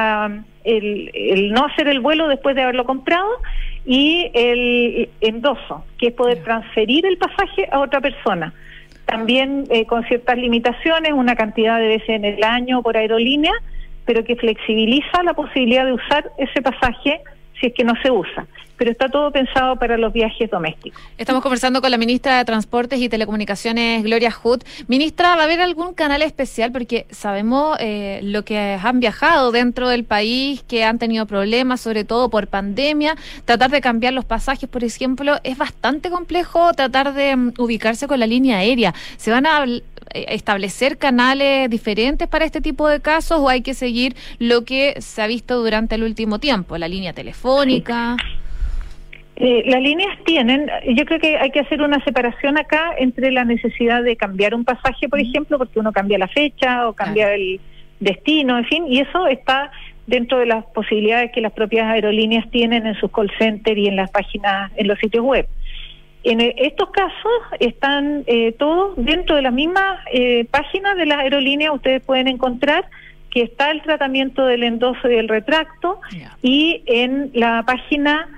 el no hacer el vuelo después de haberlo comprado, y el endoso, que es poder transferir el pasaje a otra persona. También con ciertas limitaciones, una cantidad de veces en el año por aerolínea, pero que flexibiliza la posibilidad de usar ese pasaje si es que no se usa. Pero está todo pensado para los viajes domésticos. Estamos conversando con la ministra de Transportes y Telecomunicaciones, Gloria Hood. Ministra, ¿va a haber algún canal especial? Porque sabemos lo que han viajado dentro del país, que han tenido problemas, sobre todo por pandemia. Tratar de cambiar los pasajes, por ejemplo, es bastante complejo tratar de ubicarse con la línea aérea. ¿Se van a establecer canales diferentes para este tipo de casos o hay que seguir lo que se ha visto durante el último tiempo? ¿La línea telefónica? Las líneas tienen, yo creo que hay que hacer una separación acá entre la necesidad de cambiar un pasaje, por ejemplo, porque uno cambia la fecha o cambia el destino, en fin, y eso está dentro de las posibilidades que las propias aerolíneas tienen en sus call centers y en las páginas, en los sitios web. En estos casos están todos dentro de la misma página de las aerolíneas. Ustedes pueden encontrar que está el tratamiento del endoso y del retracto, y en la página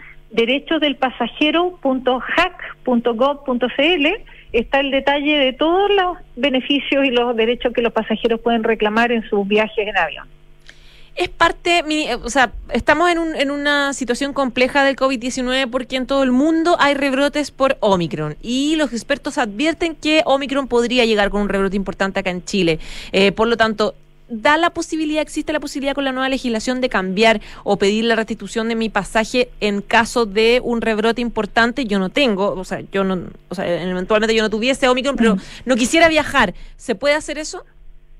derechosdelpasajero.hac.gov.cl está el detalle de todos los beneficios y los derechos que los pasajeros pueden reclamar en sus viajes en avión. Es parte, o sea, estamos en una situación compleja del COVID-19 porque en todo el mundo hay rebrotes por Omicron y los expertos advierten que Omicron podría llegar con un rebrote importante acá en Chile. Por lo tanto, existe la posibilidad con la nueva legislación de cambiar o pedir la restitución de mi pasaje en caso de un rebrote importante. Yo no tengo, eventualmente yo no tuviese Omicron, pero no quisiera viajar. ¿Se puede hacer eso?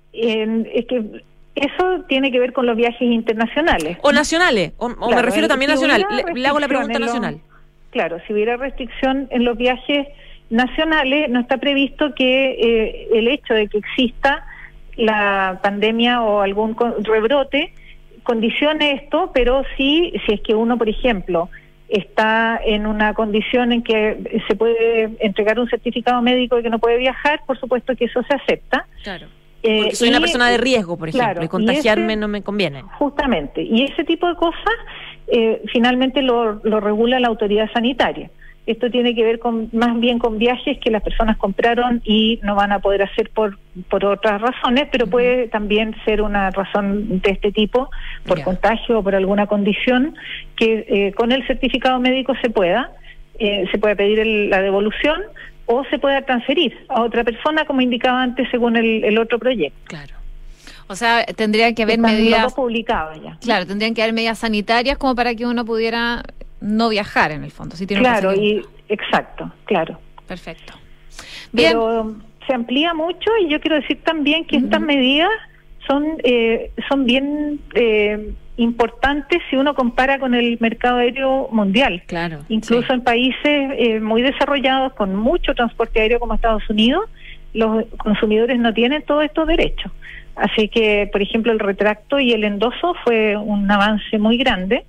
Es que eso tiene que ver con los viajes internacionales. O nacionales, o claro, me refiero también a nacional. Le hago la pregunta nacional. Claro, si hubiera restricción en los viajes nacionales, no está previsto que el hecho de que exista la pandemia o algún rebrote condicione esto, pero sí, si es que uno, por ejemplo, está en una condición en que se puede entregar un certificado médico de que no puede viajar, por supuesto que eso se acepta. Claro. Porque soy una persona de riesgo, por ejemplo, y contagiarme no me conviene. Justamente, y ese tipo de cosas finalmente lo regula la autoridad sanitaria. Esto tiene que ver más bien con viajes que las personas compraron y no van a poder hacer por otras razones, pero puede también ser una razón de este tipo, por contagio o por alguna condición, que con el certificado médico se puede pedir la devolución o se puede transferir a otra persona, como indicaba antes, según el otro proyecto. Claro. O sea, tendría que haber medidas publicadas ya. Claro, tendrían que haber medidas sanitarias como para que uno pudiera no viajar en el fondo. Si tiene claro, exacto, claro. Perfecto. Bien. Pero se amplía mucho y yo quiero decir también que estas medidas son bien importantes si uno compara con el mercado aéreo mundial. Claro. Incluso en países muy desarrollados con mucho transporte aéreo como Estados Unidos, los consumidores no tienen todos estos derechos. Así que, por ejemplo, el retracto y el endoso fue un avance muy grande.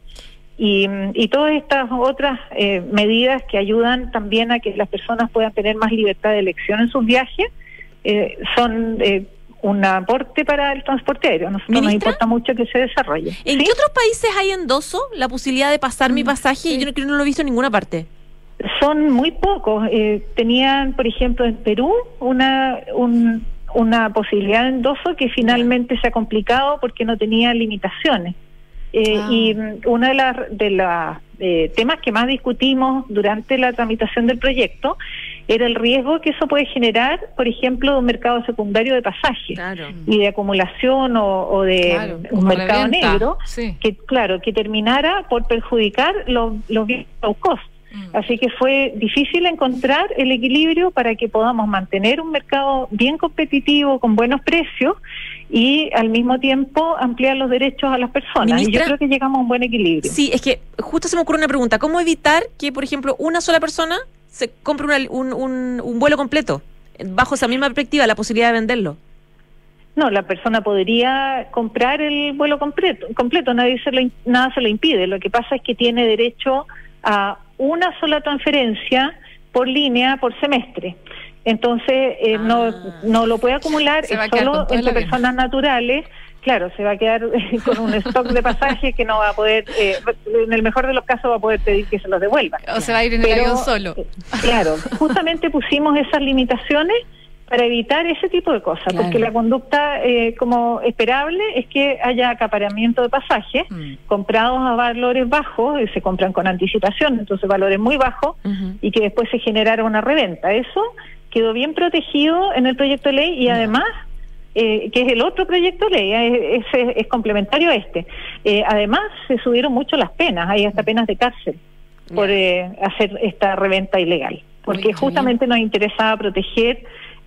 Y todas estas otras medidas que ayudan también a que las personas puedan tener más libertad de elección en sus viajes son un aporte para el transporte aéreo. Nosotros nos importa mucho que se desarrolle. ¿En qué otros países hay endoso la posibilidad de pasar mi pasaje? Yo no lo he visto en ninguna parte. Son muy pocos. Tenían, por ejemplo, en Perú una posibilidad de endoso que finalmente se ha complicado porque no tenía limitaciones. Y uno de los temas que más discutimos durante la tramitación del proyecto era el riesgo que eso puede generar, por ejemplo, de un mercado secundario de pasajes y de acumulación o de un mercado negro que terminara por perjudicar los viajes low cost. Así que fue difícil encontrar el equilibrio para que podamos mantener un mercado bien competitivo, con buenos precios, y al mismo tiempo ampliar los derechos a las personas. Ministra, y yo creo que llegamos a un buen equilibrio. Sí, es que justo se me ocurre una pregunta. ¿Cómo evitar que, por ejemplo, una sola persona se compre un vuelo completo? Bajo esa misma perspectiva, la posibilidad de venderlo. No, la persona podría comprar el vuelo completo. Nada se lo impide. Lo que pasa es que tiene derecho a una sola transferencia por línea, por semestre. Entonces, no lo puede acumular solo entre personas naturales. Claro, se va a quedar con un stock de pasajes que no va a poder, en el mejor de los casos va a poder pedir que se los devuelvan. O se va a ir en el avión solo. Claro, justamente pusimos esas limitaciones para evitar ese tipo de cosas, porque la conducta como esperable es que haya acaparamiento de pasajes comprados a valores bajos, se compran con anticipación, entonces valores muy bajos, y que después se generara una reventa. Eso quedó bien protegido en el proyecto de ley y además, que es el otro proyecto de ley, es complementario a este. Además, se subieron mucho las penas, hay hasta penas de cárcel por hacer esta reventa ilegal, porque justamente nos interesaba proteger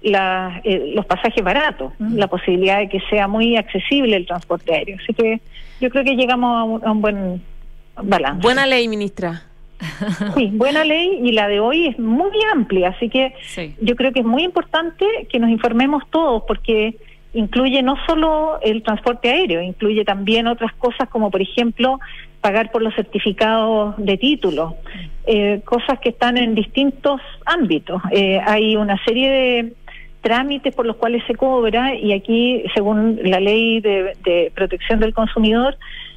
los pasajes baratos, la posibilidad de que sea muy accesible el transporte aéreo. Así que yo creo que llegamos a un buen balance. Buena ley, ministra. Sí, buena ley, y la de hoy es muy amplia, así que yo creo que es muy importante que nos informemos todos, porque incluye no solo el transporte aéreo, incluye también otras cosas como, por ejemplo, pagar por los certificados de título, cosas que están en distintos ámbitos. Hay una serie de trámites por los cuales se cobra, y aquí, según la ley de protección del consumidor,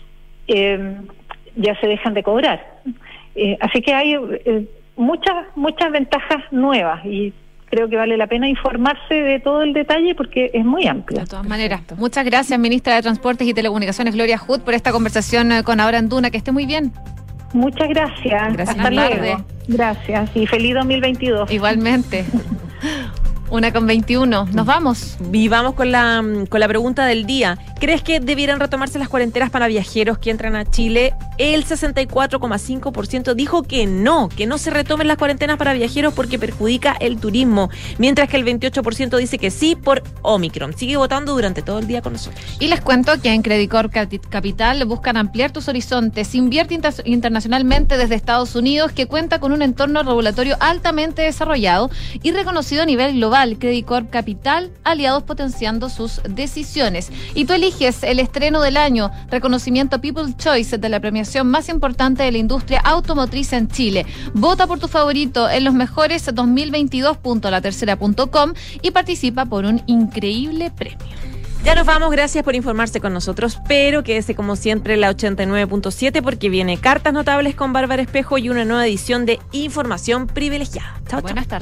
ya se dejan de cobrar. Así que hay muchas ventajas nuevas, y creo que vale la pena informarse de todo el detalle porque es muy amplio. De todas maneras, muchas gracias, ministra de Transportes y Telecomunicaciones, Gloria Hood, por esta conversación con Ahora en Duna. Que esté muy bien. Muchas gracias. Hasta luego. Gracias y feliz 2022. Igualmente. 1:21. Nos vamos. Y vamos con la pregunta del día. ¿Crees que debieran retomarse las cuarentenas para viajeros que entran a Chile? El 64,5% dijo que no se retomen las cuarentenas para viajeros porque perjudica el turismo, mientras que el 28% dice que sí por Omicron. Sigue votando durante todo el día con nosotros. Y les cuento que en Credit Corp Capital buscan ampliar tus horizontes. Invierte internacionalmente desde Estados Unidos, que cuenta con un entorno regulatorio altamente desarrollado y reconocido a nivel global. Credit Corp Capital, aliados potenciando sus decisiones. Y tú eliges el estreno del año, reconocimiento People's Choice de la premiación más importante de la industria automotriz en Chile. Vota por tu favorito en los mejores 2022.latercera.com y participa por un increíble premio. Ya nos vamos, gracias por informarse con nosotros, pero quédese como siempre en la 89.7 porque viene Cartas Notables con Bárbara Espejo y una nueva edición de Información Privilegiada. Chao, chao. Buenas tardes.